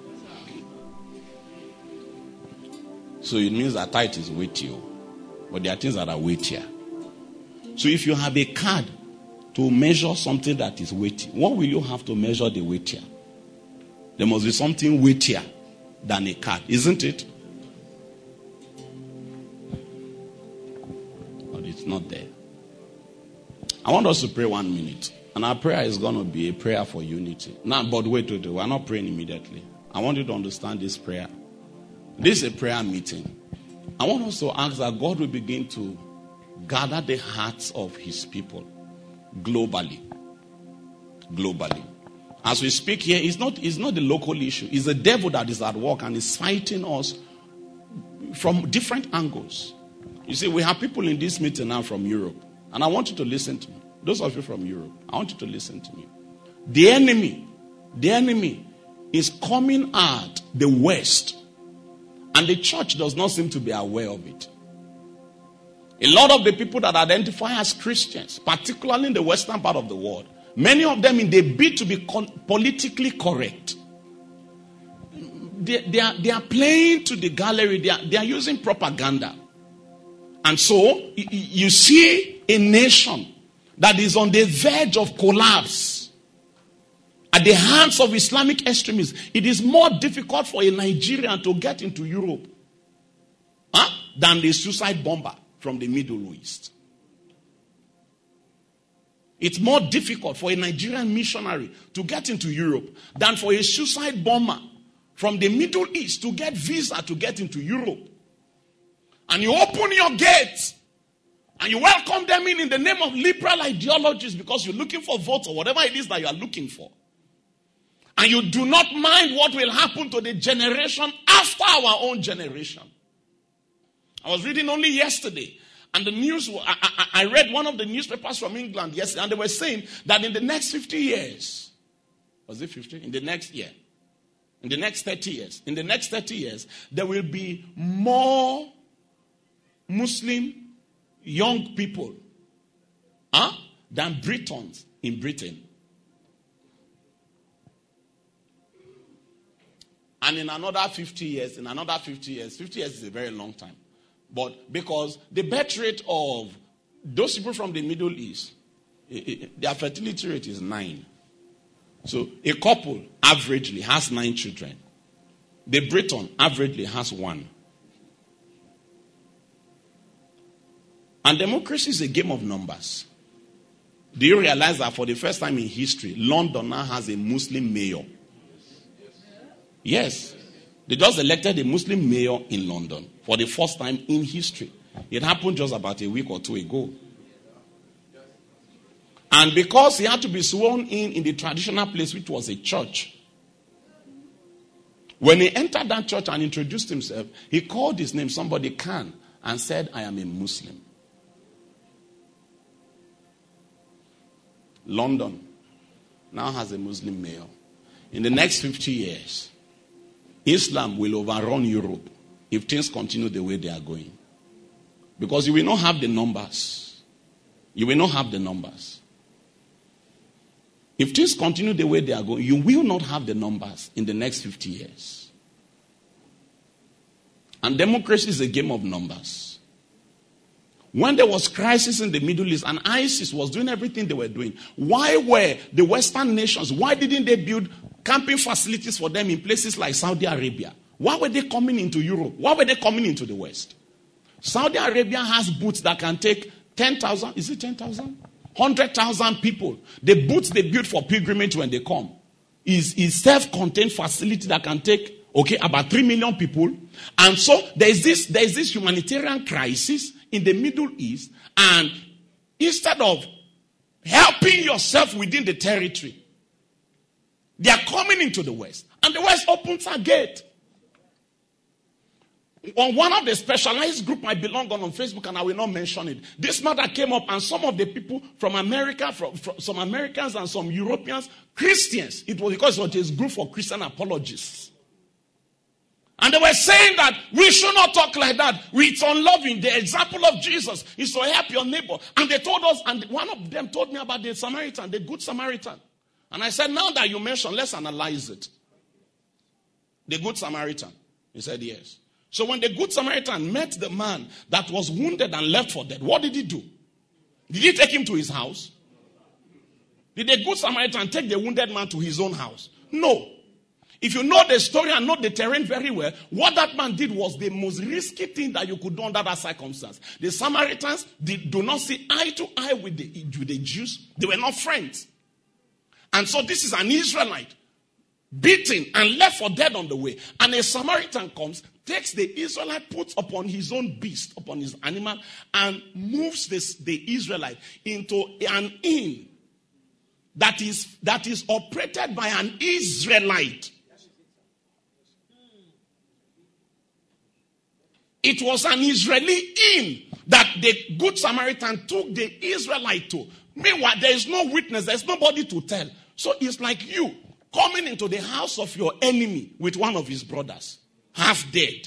So it means that tithe is weightier. But there are things that are weightier. So if you have a card to measure something that is weighty, what will you have to measure the weightier? There must be something weightier than a card, isn't it? But it's not there. I want us to pray 1 minute. And our prayer is going to be a prayer for unity. Now, but wait. We're not praying immediately. I want you to understand this prayer. This is a prayer meeting. I want us to ask that God will begin to gather the hearts of his people globally. Globally. As we speak here, it's not the local issue. It's the devil that is at work and is fighting us from different angles. You see, we have people in this meeting now from Europe. And I want you to listen to me. Those of you from Europe, I want you to listen to me. The enemy is coming at the West. And the church does not seem to be aware of it. A lot of the people that identify as Christians, particularly in the western part of the world, many of them in the bid to be politically correct, they are playing to the gallery. They are using propaganda. And so you see a nation that is on the verge of collapse at the hands of Islamic extremists. It is more difficult for a Nigerian to get into Europe than the suicide bomber from the Middle East. It's more difficult for a Nigerian missionary to get into Europe than for a suicide bomber from the Middle East to get visa to get into Europe. And you open your gates and you welcome them in the name of liberal ideologies because you're looking for votes or whatever it is that you are looking for. And you do not mind what will happen to the generation after our own generation. I was reading only yesterday, and the news, I read one of the newspapers from England yesterday, and they were saying that in the next 50 years, was it 50? In the next year, in the next 30 years, there will be more Muslim young people than Britons in Britain. And in another 50 years, 50 years is a very long time. But because the birth rate of Those people from the Middle East, their fertility rate is 9. So a couple averagely has 9 children. The Briton averagely has 1. And democracy is a game of numbers. Do you realize that for the first time in history, London now has a Muslim mayor? Yes. They just elected a Muslim mayor in London for the first time in history. It happened just about a week or 2 ago. And because he had to be sworn in the traditional place, which was a church, when he entered that church and introduced himself, he called his name, somebody Khan, and said, I am a Muslim. London now has a Muslim mayor. In the next 50 years, Islam will overrun Europe if things continue the way they are going. Because you will not have the numbers. You will not have the numbers. If things continue the way they are going, you will not have the numbers in the next 50 years. And democracy is a game of numbers. When there was crisis in the Middle East and ISIS was doing everything they were doing, why were the Western nations, why didn't they build camping facilities for them in places like Saudi Arabia? Why were they coming into Europe? Why were they coming into the West? Saudi Arabia has boats that can take 10,000, is it 10,000? 100,000 people. The boats they build for pilgrimage when they come is self-contained facility that can take, about 3 million people. And so there's this humanitarian crisis in the Middle East, and instead of helping yourself within the territory, they are coming into the West. And the West opens a gate. On one of the specialized group I belong on Facebook, and I will not mention it, this matter came up, and some of the people from America, from some Americans and some Europeans, Christians, it was because it was a group for Christian apologists. And they were saying that we should not talk like that. It's unloving. The example of Jesus is to help your neighbor. And they told us, and one of them told me about the Samaritan, the Good Samaritan. And I said, now that you mentioned, let's analyze it. The Good Samaritan. He said, yes. So when the Good Samaritan met the man that was wounded and left for dead, what did he do? Did he take him to his house? Did the Good Samaritan take the wounded man to his own house? No. If you know the story and know the terrain very well, what that man did was the most risky thing that you could do under that circumstance. The Samaritans do not see eye to eye with the Jews. They were not friends. And so this is an Israelite beaten and left for dead on the way. And a Samaritan comes, takes the Israelite, puts upon his own beast, upon his animal, and moves the Israelite into an inn that is operated by an Israelite. It was an Israeli inn that the Good Samaritan took the Israelite to. Meanwhile, there is no witness. There's nobody to tell. So it's like you coming into the house of your enemy with one of his brothers, half dead.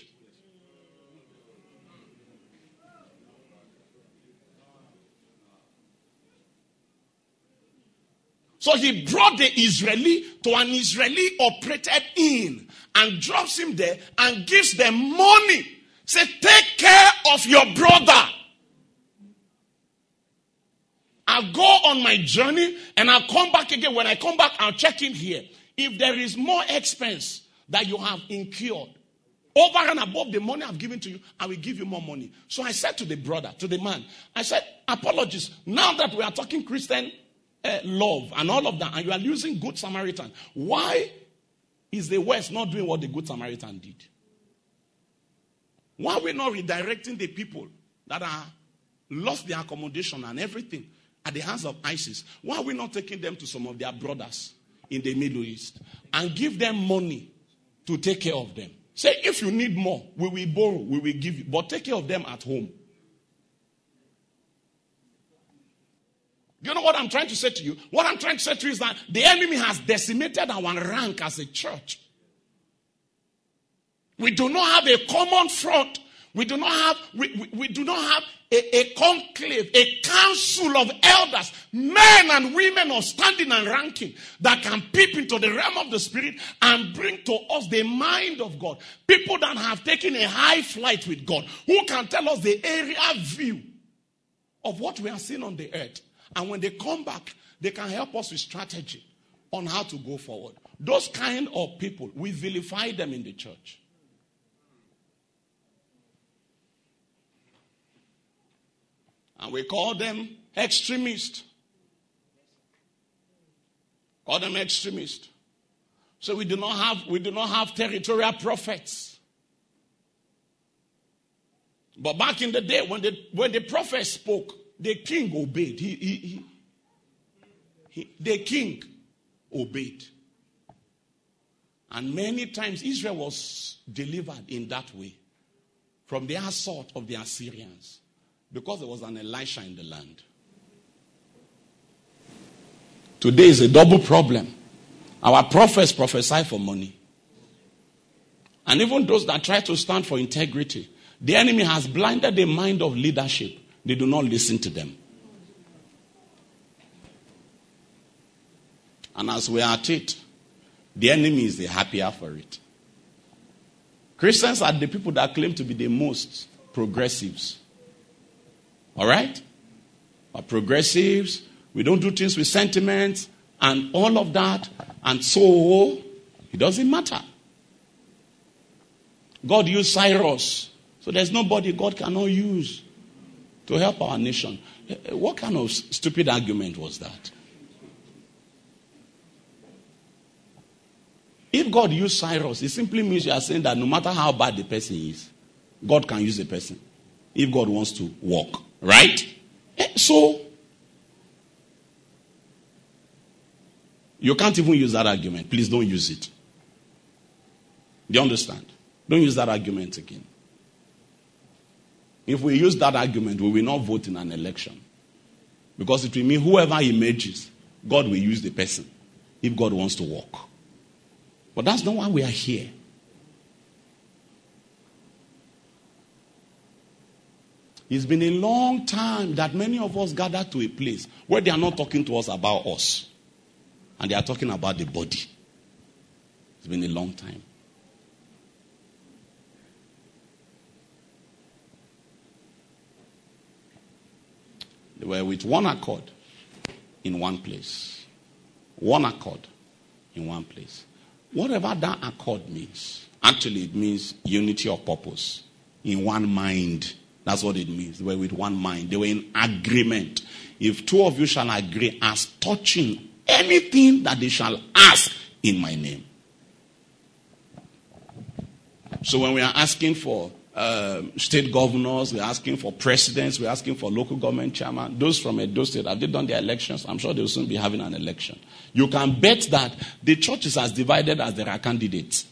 So he brought the Israeli to an Israeli operated inn and drops him there and gives them money. Say, take care of your brother. I'll go on my journey and I'll come back again. When I come back, I'll check in here. If there is more expense that you have incurred over and above the money I've given to you, I will give you more money. So I said to the brother, to the man, I said, apologies. Now that we are talking Christian love and all of that, and you are using Good Samaritan, why is the West not doing what the Good Samaritan did? Why are we not redirecting the people that are lost their accommodation and everything at the hands of ISIS? Why are we not taking them to some of their brothers in the Middle East and give them money to take care of them? Say, if you need more, we will borrow, we will give you, but take care of them at home. You know what I'm trying to say to you? What I'm trying to say to you is that the enemy has decimated our rank as a church. We do not have a common front. We do not have a conclave, a council of elders, men and women of standing and ranking that can peep into the realm of the spirit and bring to us the mind of God. People that have taken a high flight with God, who can tell us the area view of what we are seeing on the earth. And when they come back, they can help us with strategy on how to go forward. Those kind of people, we vilify them in the church. And we call them extremists. Call them extremists. So we do not have territorial prophets. But back in the day, when the prophet spoke, the king obeyed. The king obeyed. And many times Israel was delivered in that way from the assault of the Assyrians because there was an Elisha in the land. Today is a double problem. Our prophets prophesy for money. And even those that try to stand for integrity, the enemy has blinded the mind of leadership. They do not listen to them. And as we are at it, the enemy is the happier for it. Christians are the people that claim to be the most progressives. All right? But progressives, we don't do things with sentiments and all of that. And so, it doesn't matter. God used Cyrus. So there's nobody God cannot use to help our nation. What kind of stupid argument was that? If God used Cyrus, it simply means you are saying that no matter how bad the person is, God can use the person if God wants to walk. Right? So, you can't even use that argument. Please don't use it. Do you understand? Don't use that argument again. If we use that argument, we will not vote in an election. Because it will mean whoever emerges, God will use the person if God wants to walk. But that's not why we are here. It's been a long time that many of us gather to a place where they are not talking to us about us. And they are talking about the body. It's been a long time. They were with one accord in one place. One accord in one place. Whatever that accord means, actually it means unity of purpose. In one mind. That's what it means. They were with one mind. They were in agreement. If two of you shall agree as touching anything that they shall ask in my name. So when we are asking for state governors, we're asking for presidents, we're asking for local government chairman, those from Edo State, have they done their elections? I'm sure they'll soon be having an election. You can bet that the church is as divided as there are candidates.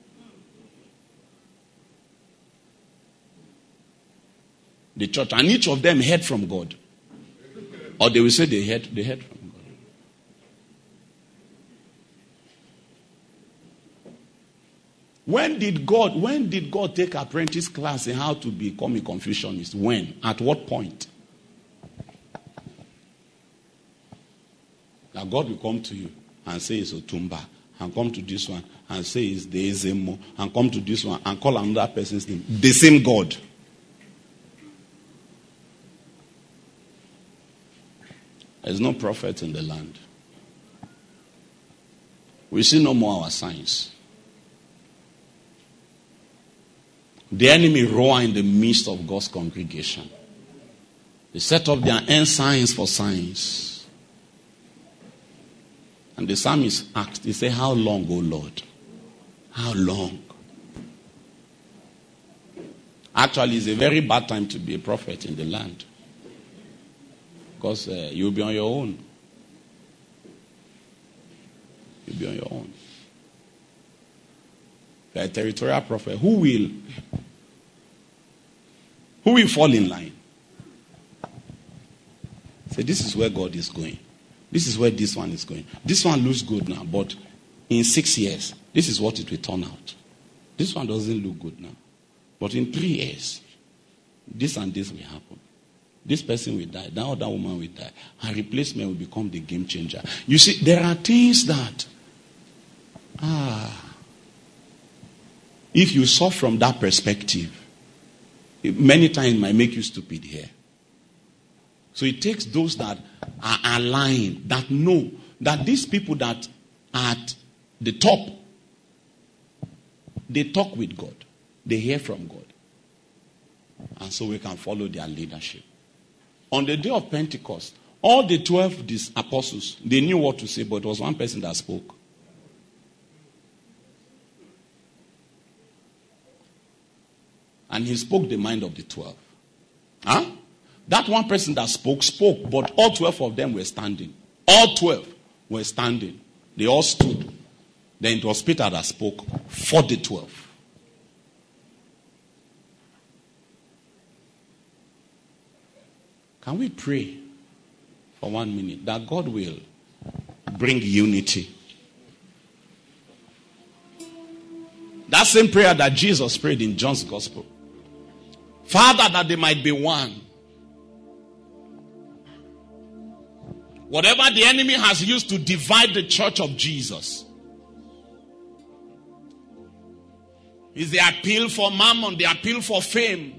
The church, and each of them heard from God. Or they will say they heard from God. When did God take apprentice class in how to become a Confucianist? When? At what point? Now God will come to you and say it's Otumba, and come to this one and say it's the Ezemo, and come to this one and call another person's name. The same God. There's no prophet in the land. We see no more our signs. The enemy roar in the midst of God's congregation. They set up their ensigns for signs. And the psalmist asked, he said, how long, O Lord? How long? Actually, it's a very bad time to be a prophet in the land. Because you'll be on your own. You'll be on your own. You're a territorial prophet. Who will fall in line? Say, this is where God is going. This is where this one is going. This one looks good now, but in 6 years, this is what it will turn out. This one doesn't look good now. But in 3 years, this and this will happen. This person will die. That other woman will die. Her replacement will become the game changer. You see, there are things that, if you saw from that perspective, many times it might make you stupid here. So it takes those that are aligned, that know that these people that are at the top, they talk with God. They hear from God. And so we can follow their leadership. On the day of Pentecost, all the 12 apostles, they knew what to say, but it was one person that spoke. And he spoke the mind of the 12. Huh? That one person that spoke, but all 12 of them were standing. All 12 were standing. They all stood. Then it was Peter that spoke for the 12. Can we pray for 1 minute that God will bring unity? That same prayer that Jesus prayed in John's Gospel. Father, that they might be one. Whatever the enemy has used to divide the church of Jesus is the appeal for mammon, the appeal for fame,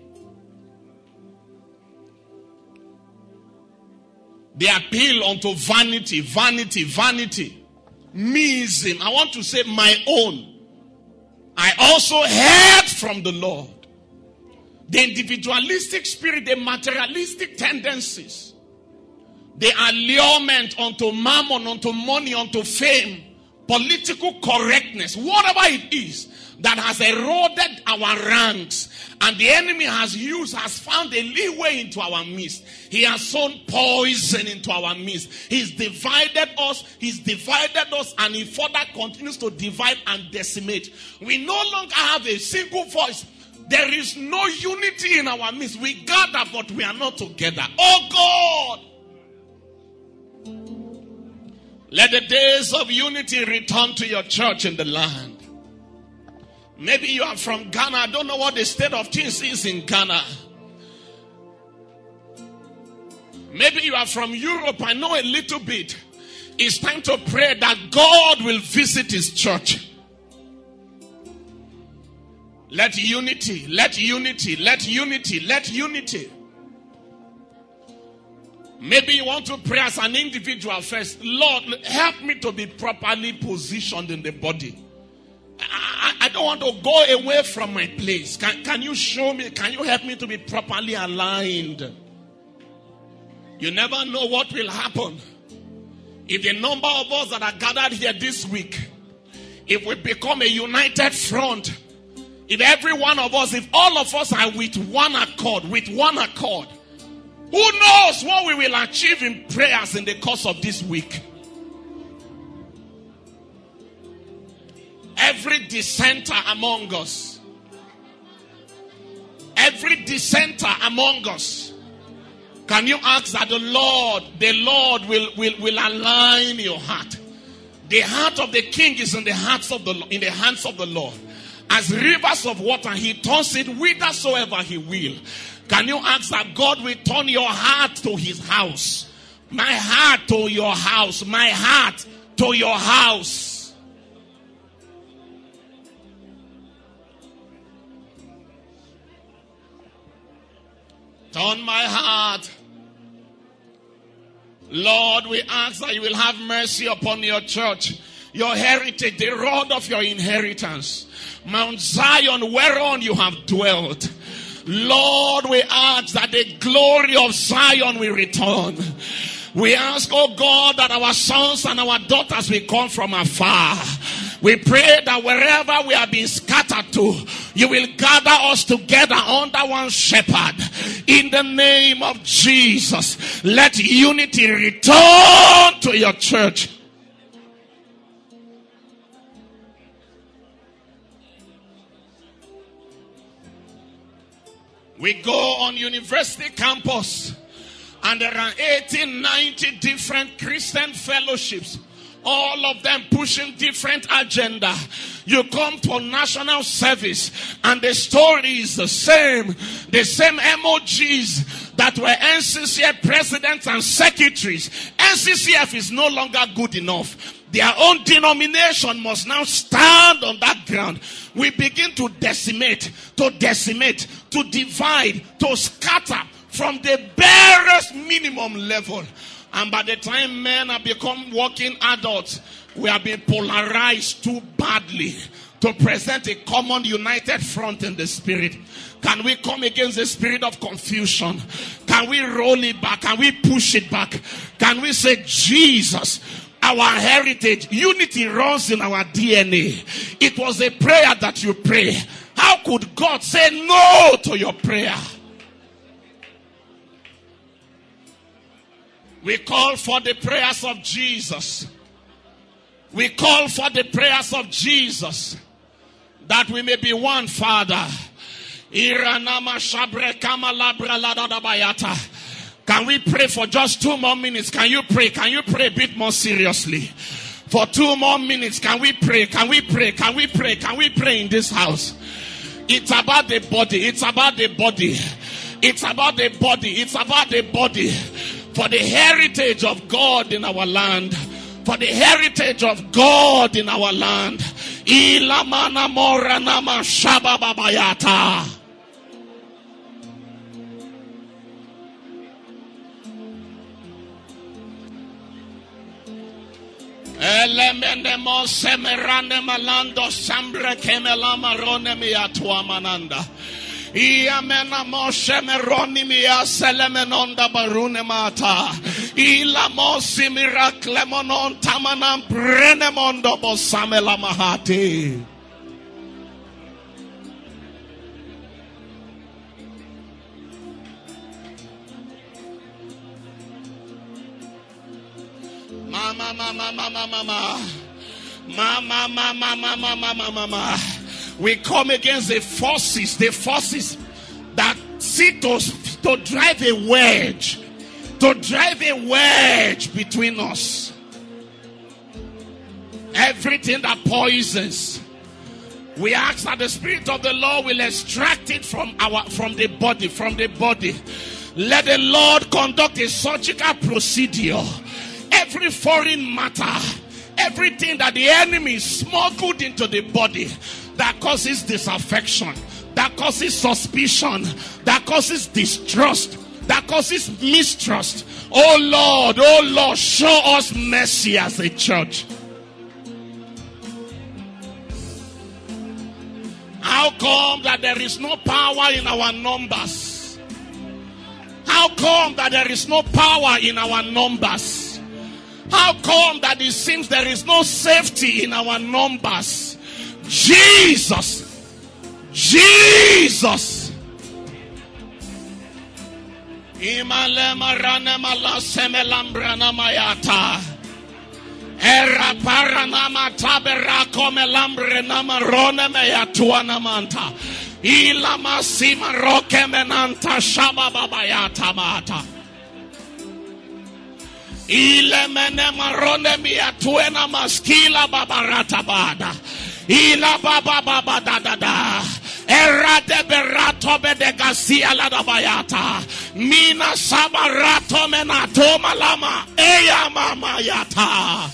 the appeal unto vanity, vanity, vanity, meism. I want to say my own. I also heard from the Lord. The individualistic spirit, the materialistic tendencies, the allurement unto mammon, unto money, unto fame, political correctness, whatever it is that has eroded our ranks, and the enemy has found a leeway into our midst. He has sown poison into our midst. He's divided us, and he further continues to divide and decimate. We no longer have a single voice. There is no unity in our midst. We gather, but we are not together. Oh God! Let the days of unity return to your church in the land. Maybe you are from Ghana. I don't know what the state of things is in Ghana. Maybe you are from Europe. I know a little bit. It's time to pray that God will visit his church. Let unity, let unity, let unity, let unity. Maybe you want to pray as an individual first. Lord, help me to be properly positioned in the body. I don't want to go away from my place. Can you show me? Can you help me to be properly aligned? You never know what will happen. If the number of us that are gathered here this week, if we become a united front, if every one of us, if all of us are with one accord, who knows what we will achieve in prayers in the course of this week? Every dissenter among us, can you ask that the Lord will align your heart? The heart of the king is in the hands of the Lord. As rivers of water, he turns it whithersoever he will. Can you ask that God will turn your heart to his house? My heart to your house. My heart to your house. Turn my heart. Lord, we ask that you will have mercy upon your church, your heritage, the rod of your inheritance, Mount Zion whereon you have dwelt. Lord, we ask that the glory of Zion will return. We ask, oh God, that our sons and our daughters will come from afar. We pray that wherever we are being scattered to, you will gather us together under one shepherd. In the name of Jesus, let unity return to your church. We go on university campus, and there are 90 different Christian fellowships, all of them pushing different agenda. You come to a national service, and the story is the same emojis that were NCCF presidents and secretaries. NCCF is no longer good enough. Their own denomination must now stand on that ground. We begin to decimate, to divide, to scatter from the barest minimum level. And by the time men have become working adults, we have been polarized too badly to present a common united front in the spirit. Can we come against the spirit of confusion? Can we roll it back? Can we push it back? Can we say, Jesus, our heritage, unity runs in our DNA. It was a prayer that you pray. How could God say no to your prayer? We call for the prayers of Jesus. We call for the prayers of Jesus, that we may be one, Father. Can we pray for just 2 more minutes? Can you pray? Can you pray a bit more seriously? For 2 more minutes, can we pray? Can we pray? Can we pray? Can we pray in this house? It's about the body. It's about the body. It's about the body. It's about the body. For the heritage of God in our land. For the heritage of God in our land. Ilamana moranama shabababayata. Elemenemo semerane malando sambre kemelama rone miatua mananda. Iamena moshe meroni mia selemenonda barune mata. Ila mosi miraklemonon tamanam prenemondo bosamela mahati. Mama. We come against the forces that seek to drive a wedge between us. Everything that poisons, we ask that the Spirit of the Lord will extract it from the body. Let the Lord conduct a surgical procedure. Every foreign matter, everything that the enemy smuggled into the body that causes disaffection, that causes suspicion, that causes distrust, that causes mistrust. Oh Lord, show us mercy as a church. How come that there is no power in our numbers? How come that there is no power in our numbers? How come that it seems there is no safety in our numbers? Jesus. Imalema ranemala semelambrana mayata. Era paranama taberako melambrenama ronemeyatuana manta. Ilama sima roke menanta shabababayata mata. Ile menema ronemiyatuena maskila babarata bada. Ila baba da. Erade berato bedegasia la dabayata. Mina sabarato menato malama. Eya mama yata.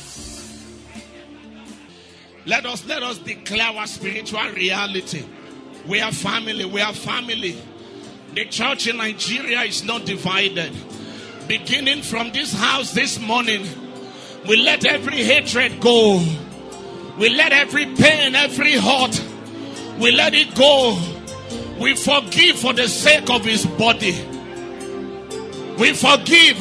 Let us declare our spiritual reality. We are family. The church in Nigeria is not divided. Beginning from this house this morning, we let every hatred go. We let every pain, every hurt, we let it go. We forgive for the sake of his body. We forgive.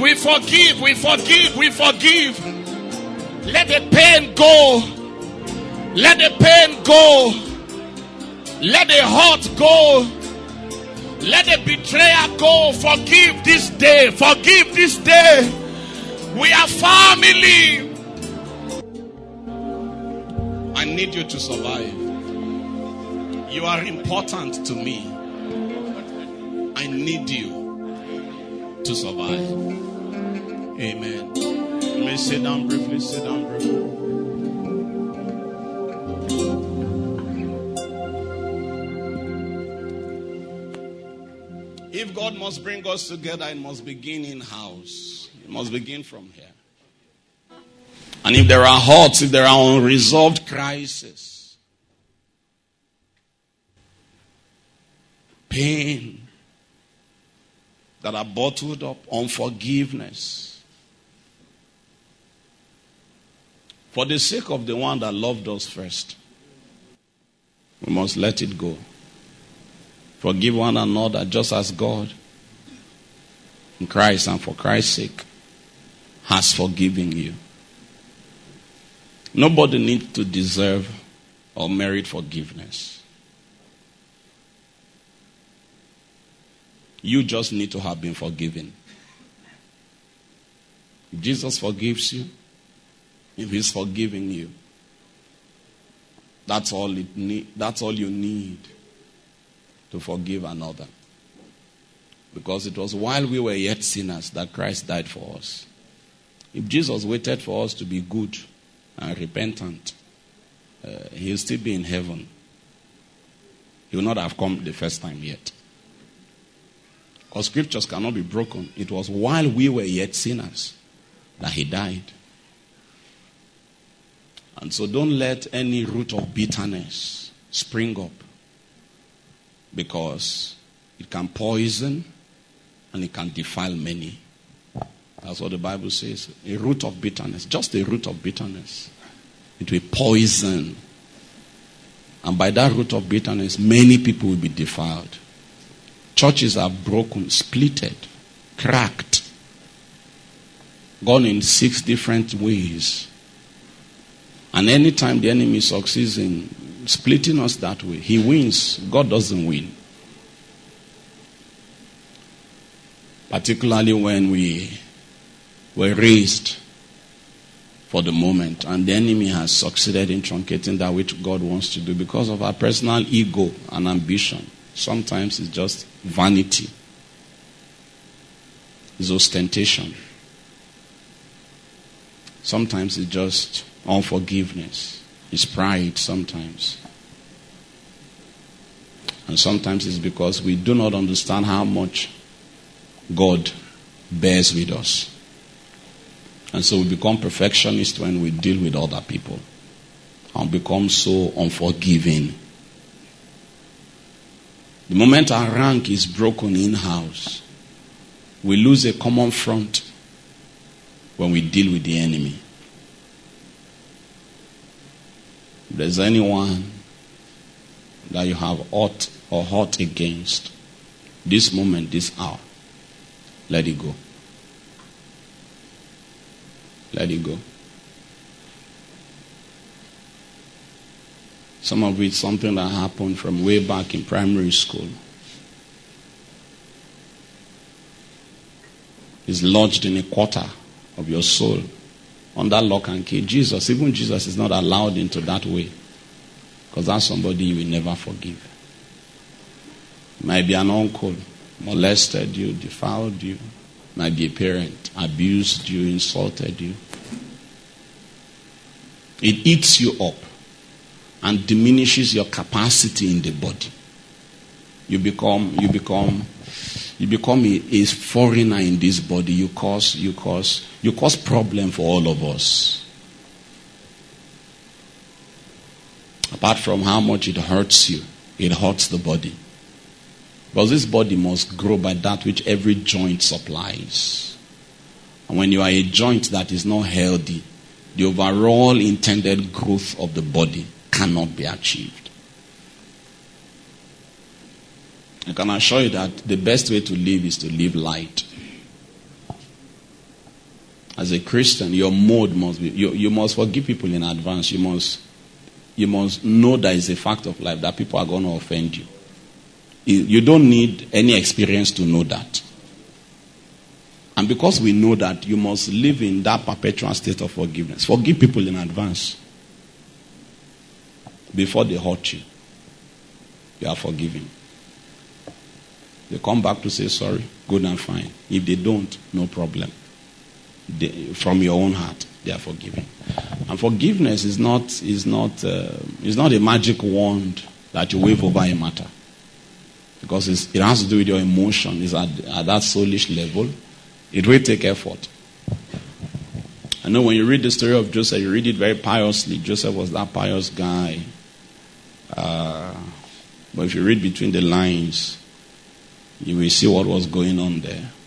Let the pain go. Let the pain go. Let the hurt go. Let the betrayer go. Forgive this day. We are family. I need you to survive. You are important to me. I need you to survive. Amen. You may sit down briefly. If God must bring us together, it must begin in-house. It must begin from here. And if there are hurts, if there are unresolved crises, pain that are bottled up, unforgiveness. For the sake of the one that loved us first, we must let it go. Forgive one another just as God, in Christ and for Christ's sake, has forgiven you. Nobody needs to deserve or merit forgiveness. You just need to have been forgiven. If Jesus forgives you, if he's forgiving you, that's all you need to forgive another. Because it was while we were yet sinners that Christ died for us. If Jesus waited for us to be good and repentant, he'll still be in heaven. He will not have come the first time yet. Because scriptures cannot be broken. It was while we were yet sinners that he died. And so don't let any root of bitterness spring up, because it can poison and it can defile many. That's what the Bible says. A root of bitterness, just a root of bitterness, it will poison. And by that root of bitterness, many people will be defiled. Churches are broken, splitted, cracked, gone in 6 different ways. And anytime the enemy succeeds in splitting us that way, he wins. God doesn't win. Particularly when we were raised for the moment and the enemy has succeeded in truncating that which God wants to do because of our personal ego and ambition. Sometimes it's just vanity. It's ostentation. Sometimes it's just unforgiveness. It's pride sometimes. And sometimes it's because we do not understand how much God bears with us. And so we become perfectionists when we deal with other people. And become so unforgiving. The moment our rank is broken in-house, we lose a common front when we deal with the enemy. If there's anyone that you have ought or hurt against, this moment, this hour, let it go. Let it go. Some of it something that happened from way back in primary school. Is lodged in a quarter of your soul under lock and key. Even Jesus is not allowed into that way, because that's somebody you will never forgive. Might be an uncle, molested you, defiled you. Might be a parent, abused you, insulted you. It eats you up and diminishes your capacity in the body. You become a foreigner in this body. You cause problem for all of us. Apart from how much it hurts you, it hurts the body. Because this body must grow by that which every joint supplies. And when you are a joint that is not healthy, the overall intended growth of the body cannot be achieved. I can assure you that the best way to live is to live light. As a Christian, your mode must be, you must forgive people in advance. You must know that it's a fact of life that people are going to offend you. You don't need any experience to know that. And because we know that, you must live in that perpetual state of forgiveness. Forgive people in advance. Before they hurt you, you are forgiven. They come back to say sorry, good and fine. If they don't, no problem. From your own heart, they are forgiven. And forgiveness is not a magic wand that you wave over a matter. Because it has to do with your emotion. It's at that soulish level. It will take effort. I know when you read the story of Joseph, you read it very piously. Joseph was that pious guy. But if you read between the lines, you will see what was going on there.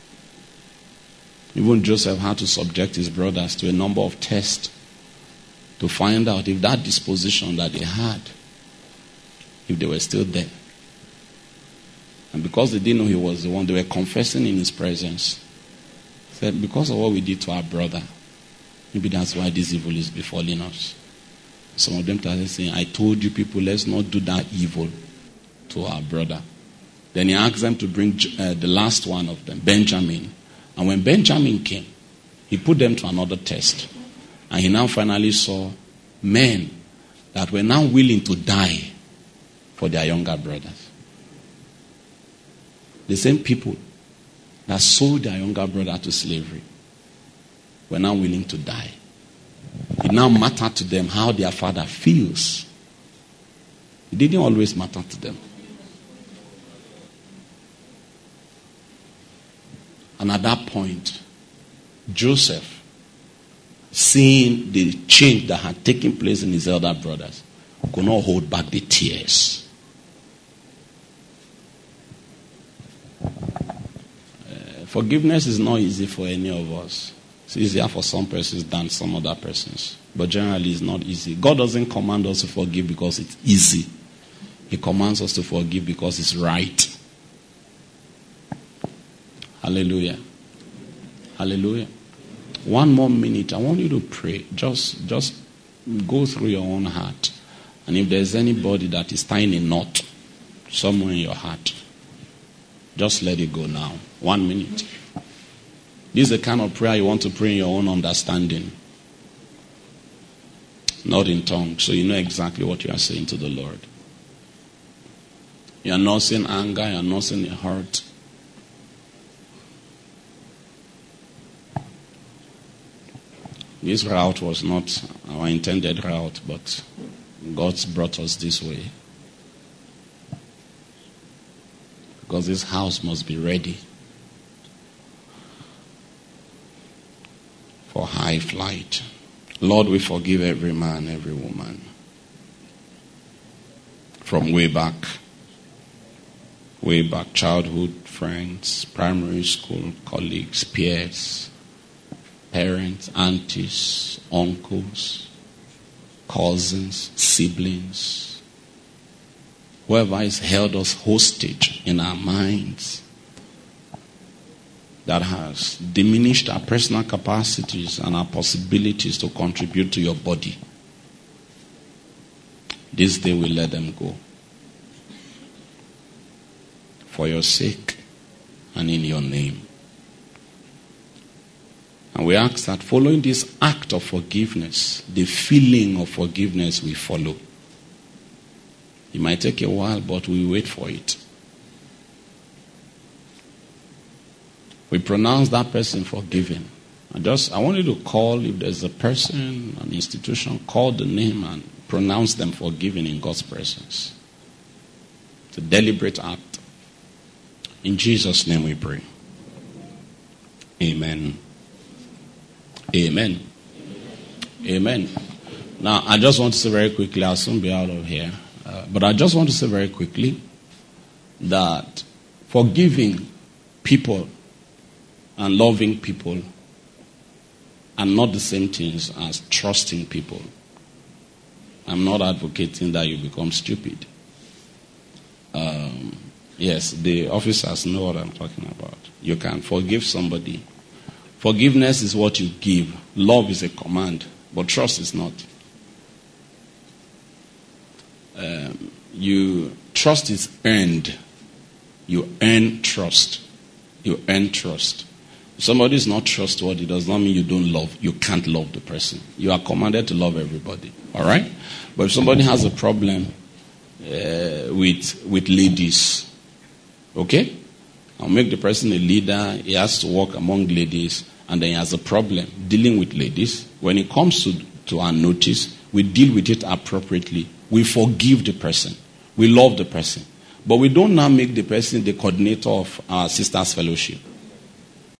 Even Joseph had to subject his brothers to a number of tests to find out if that disposition that they had, if they were still there. And because they didn't know he was the one, they were confessing in his presence. Said, because of what we did to our brother, maybe that's why this evil is befalling us. Some of them started saying, I told you people, let's not do that evil to our brother. Then he asked them to bring the last one of them, Benjamin. And when Benjamin came, he put them to another test. And he now finally saw men that were now willing to die for their younger brothers. The same people that sold their younger brother to slavery were now willing to die. It now mattered to them how their father feels. It didn't always matter to them. And at that point, Joseph, seeing the change that had taken place in his elder brothers, could not hold back the tears. Forgiveness is not easy for any of us. It's easier for some persons than some other persons. But generally it's not easy. God doesn't command us to forgive because it's easy. He commands us to forgive because it's right. Hallelujah. Hallelujah. One more minute. I want you to pray. Just go through your own heart. And if there's anybody that is tying a knot somewhere in your heart, just let it go now. 1 minute. This is the kind of prayer you want to pray in your own understanding. Not in tongues. So you know exactly what you are saying to the Lord. You are not saying anger. You are not saying hurt. This route was not our intended route, but God's brought us this way. Because this house must be ready for high flight. Lord, we forgive every man, every woman. From way back, childhood friends, primary school colleagues, peers, parents, aunties, uncles, cousins, siblings, whoever has held us hostage in our minds, that has diminished our personal capacities and our possibilities to contribute to your body. This day we let them go. For your sake and in your name. And we ask that following this act of forgiveness, the feeling of forgiveness will follow. It might take a while, but we wait for it. We pronounce that person forgiven. I want you to call, if there's a person, an institution, call the name and pronounce them forgiven in God's presence. It's a deliberate act. In Jesus' name we pray. Amen. Amen. Amen. Now, I just want to say very quickly, I'll soon be out of here. But I just want to say very quickly that forgiving people and loving people are not the same things as trusting people. I'm not advocating that you become stupid. Yes, the officers know what I'm talking about. You can forgive somebody. Forgiveness is what you give. Love is a command, but trust is not. Trust is earned. You earn trust. You earn trust. If somebody is not trustworthy, does not mean you don't love. You can't love the person. You are commanded to love everybody. All right? But if somebody has a problem with ladies, okay? I'll make the person a leader. He has to work among ladies, and then he has a problem dealing with ladies. When it comes to our notice, we deal with it appropriately. We forgive the person. We love the person. But we don't now make the person the coordinator of our sisters' fellowship.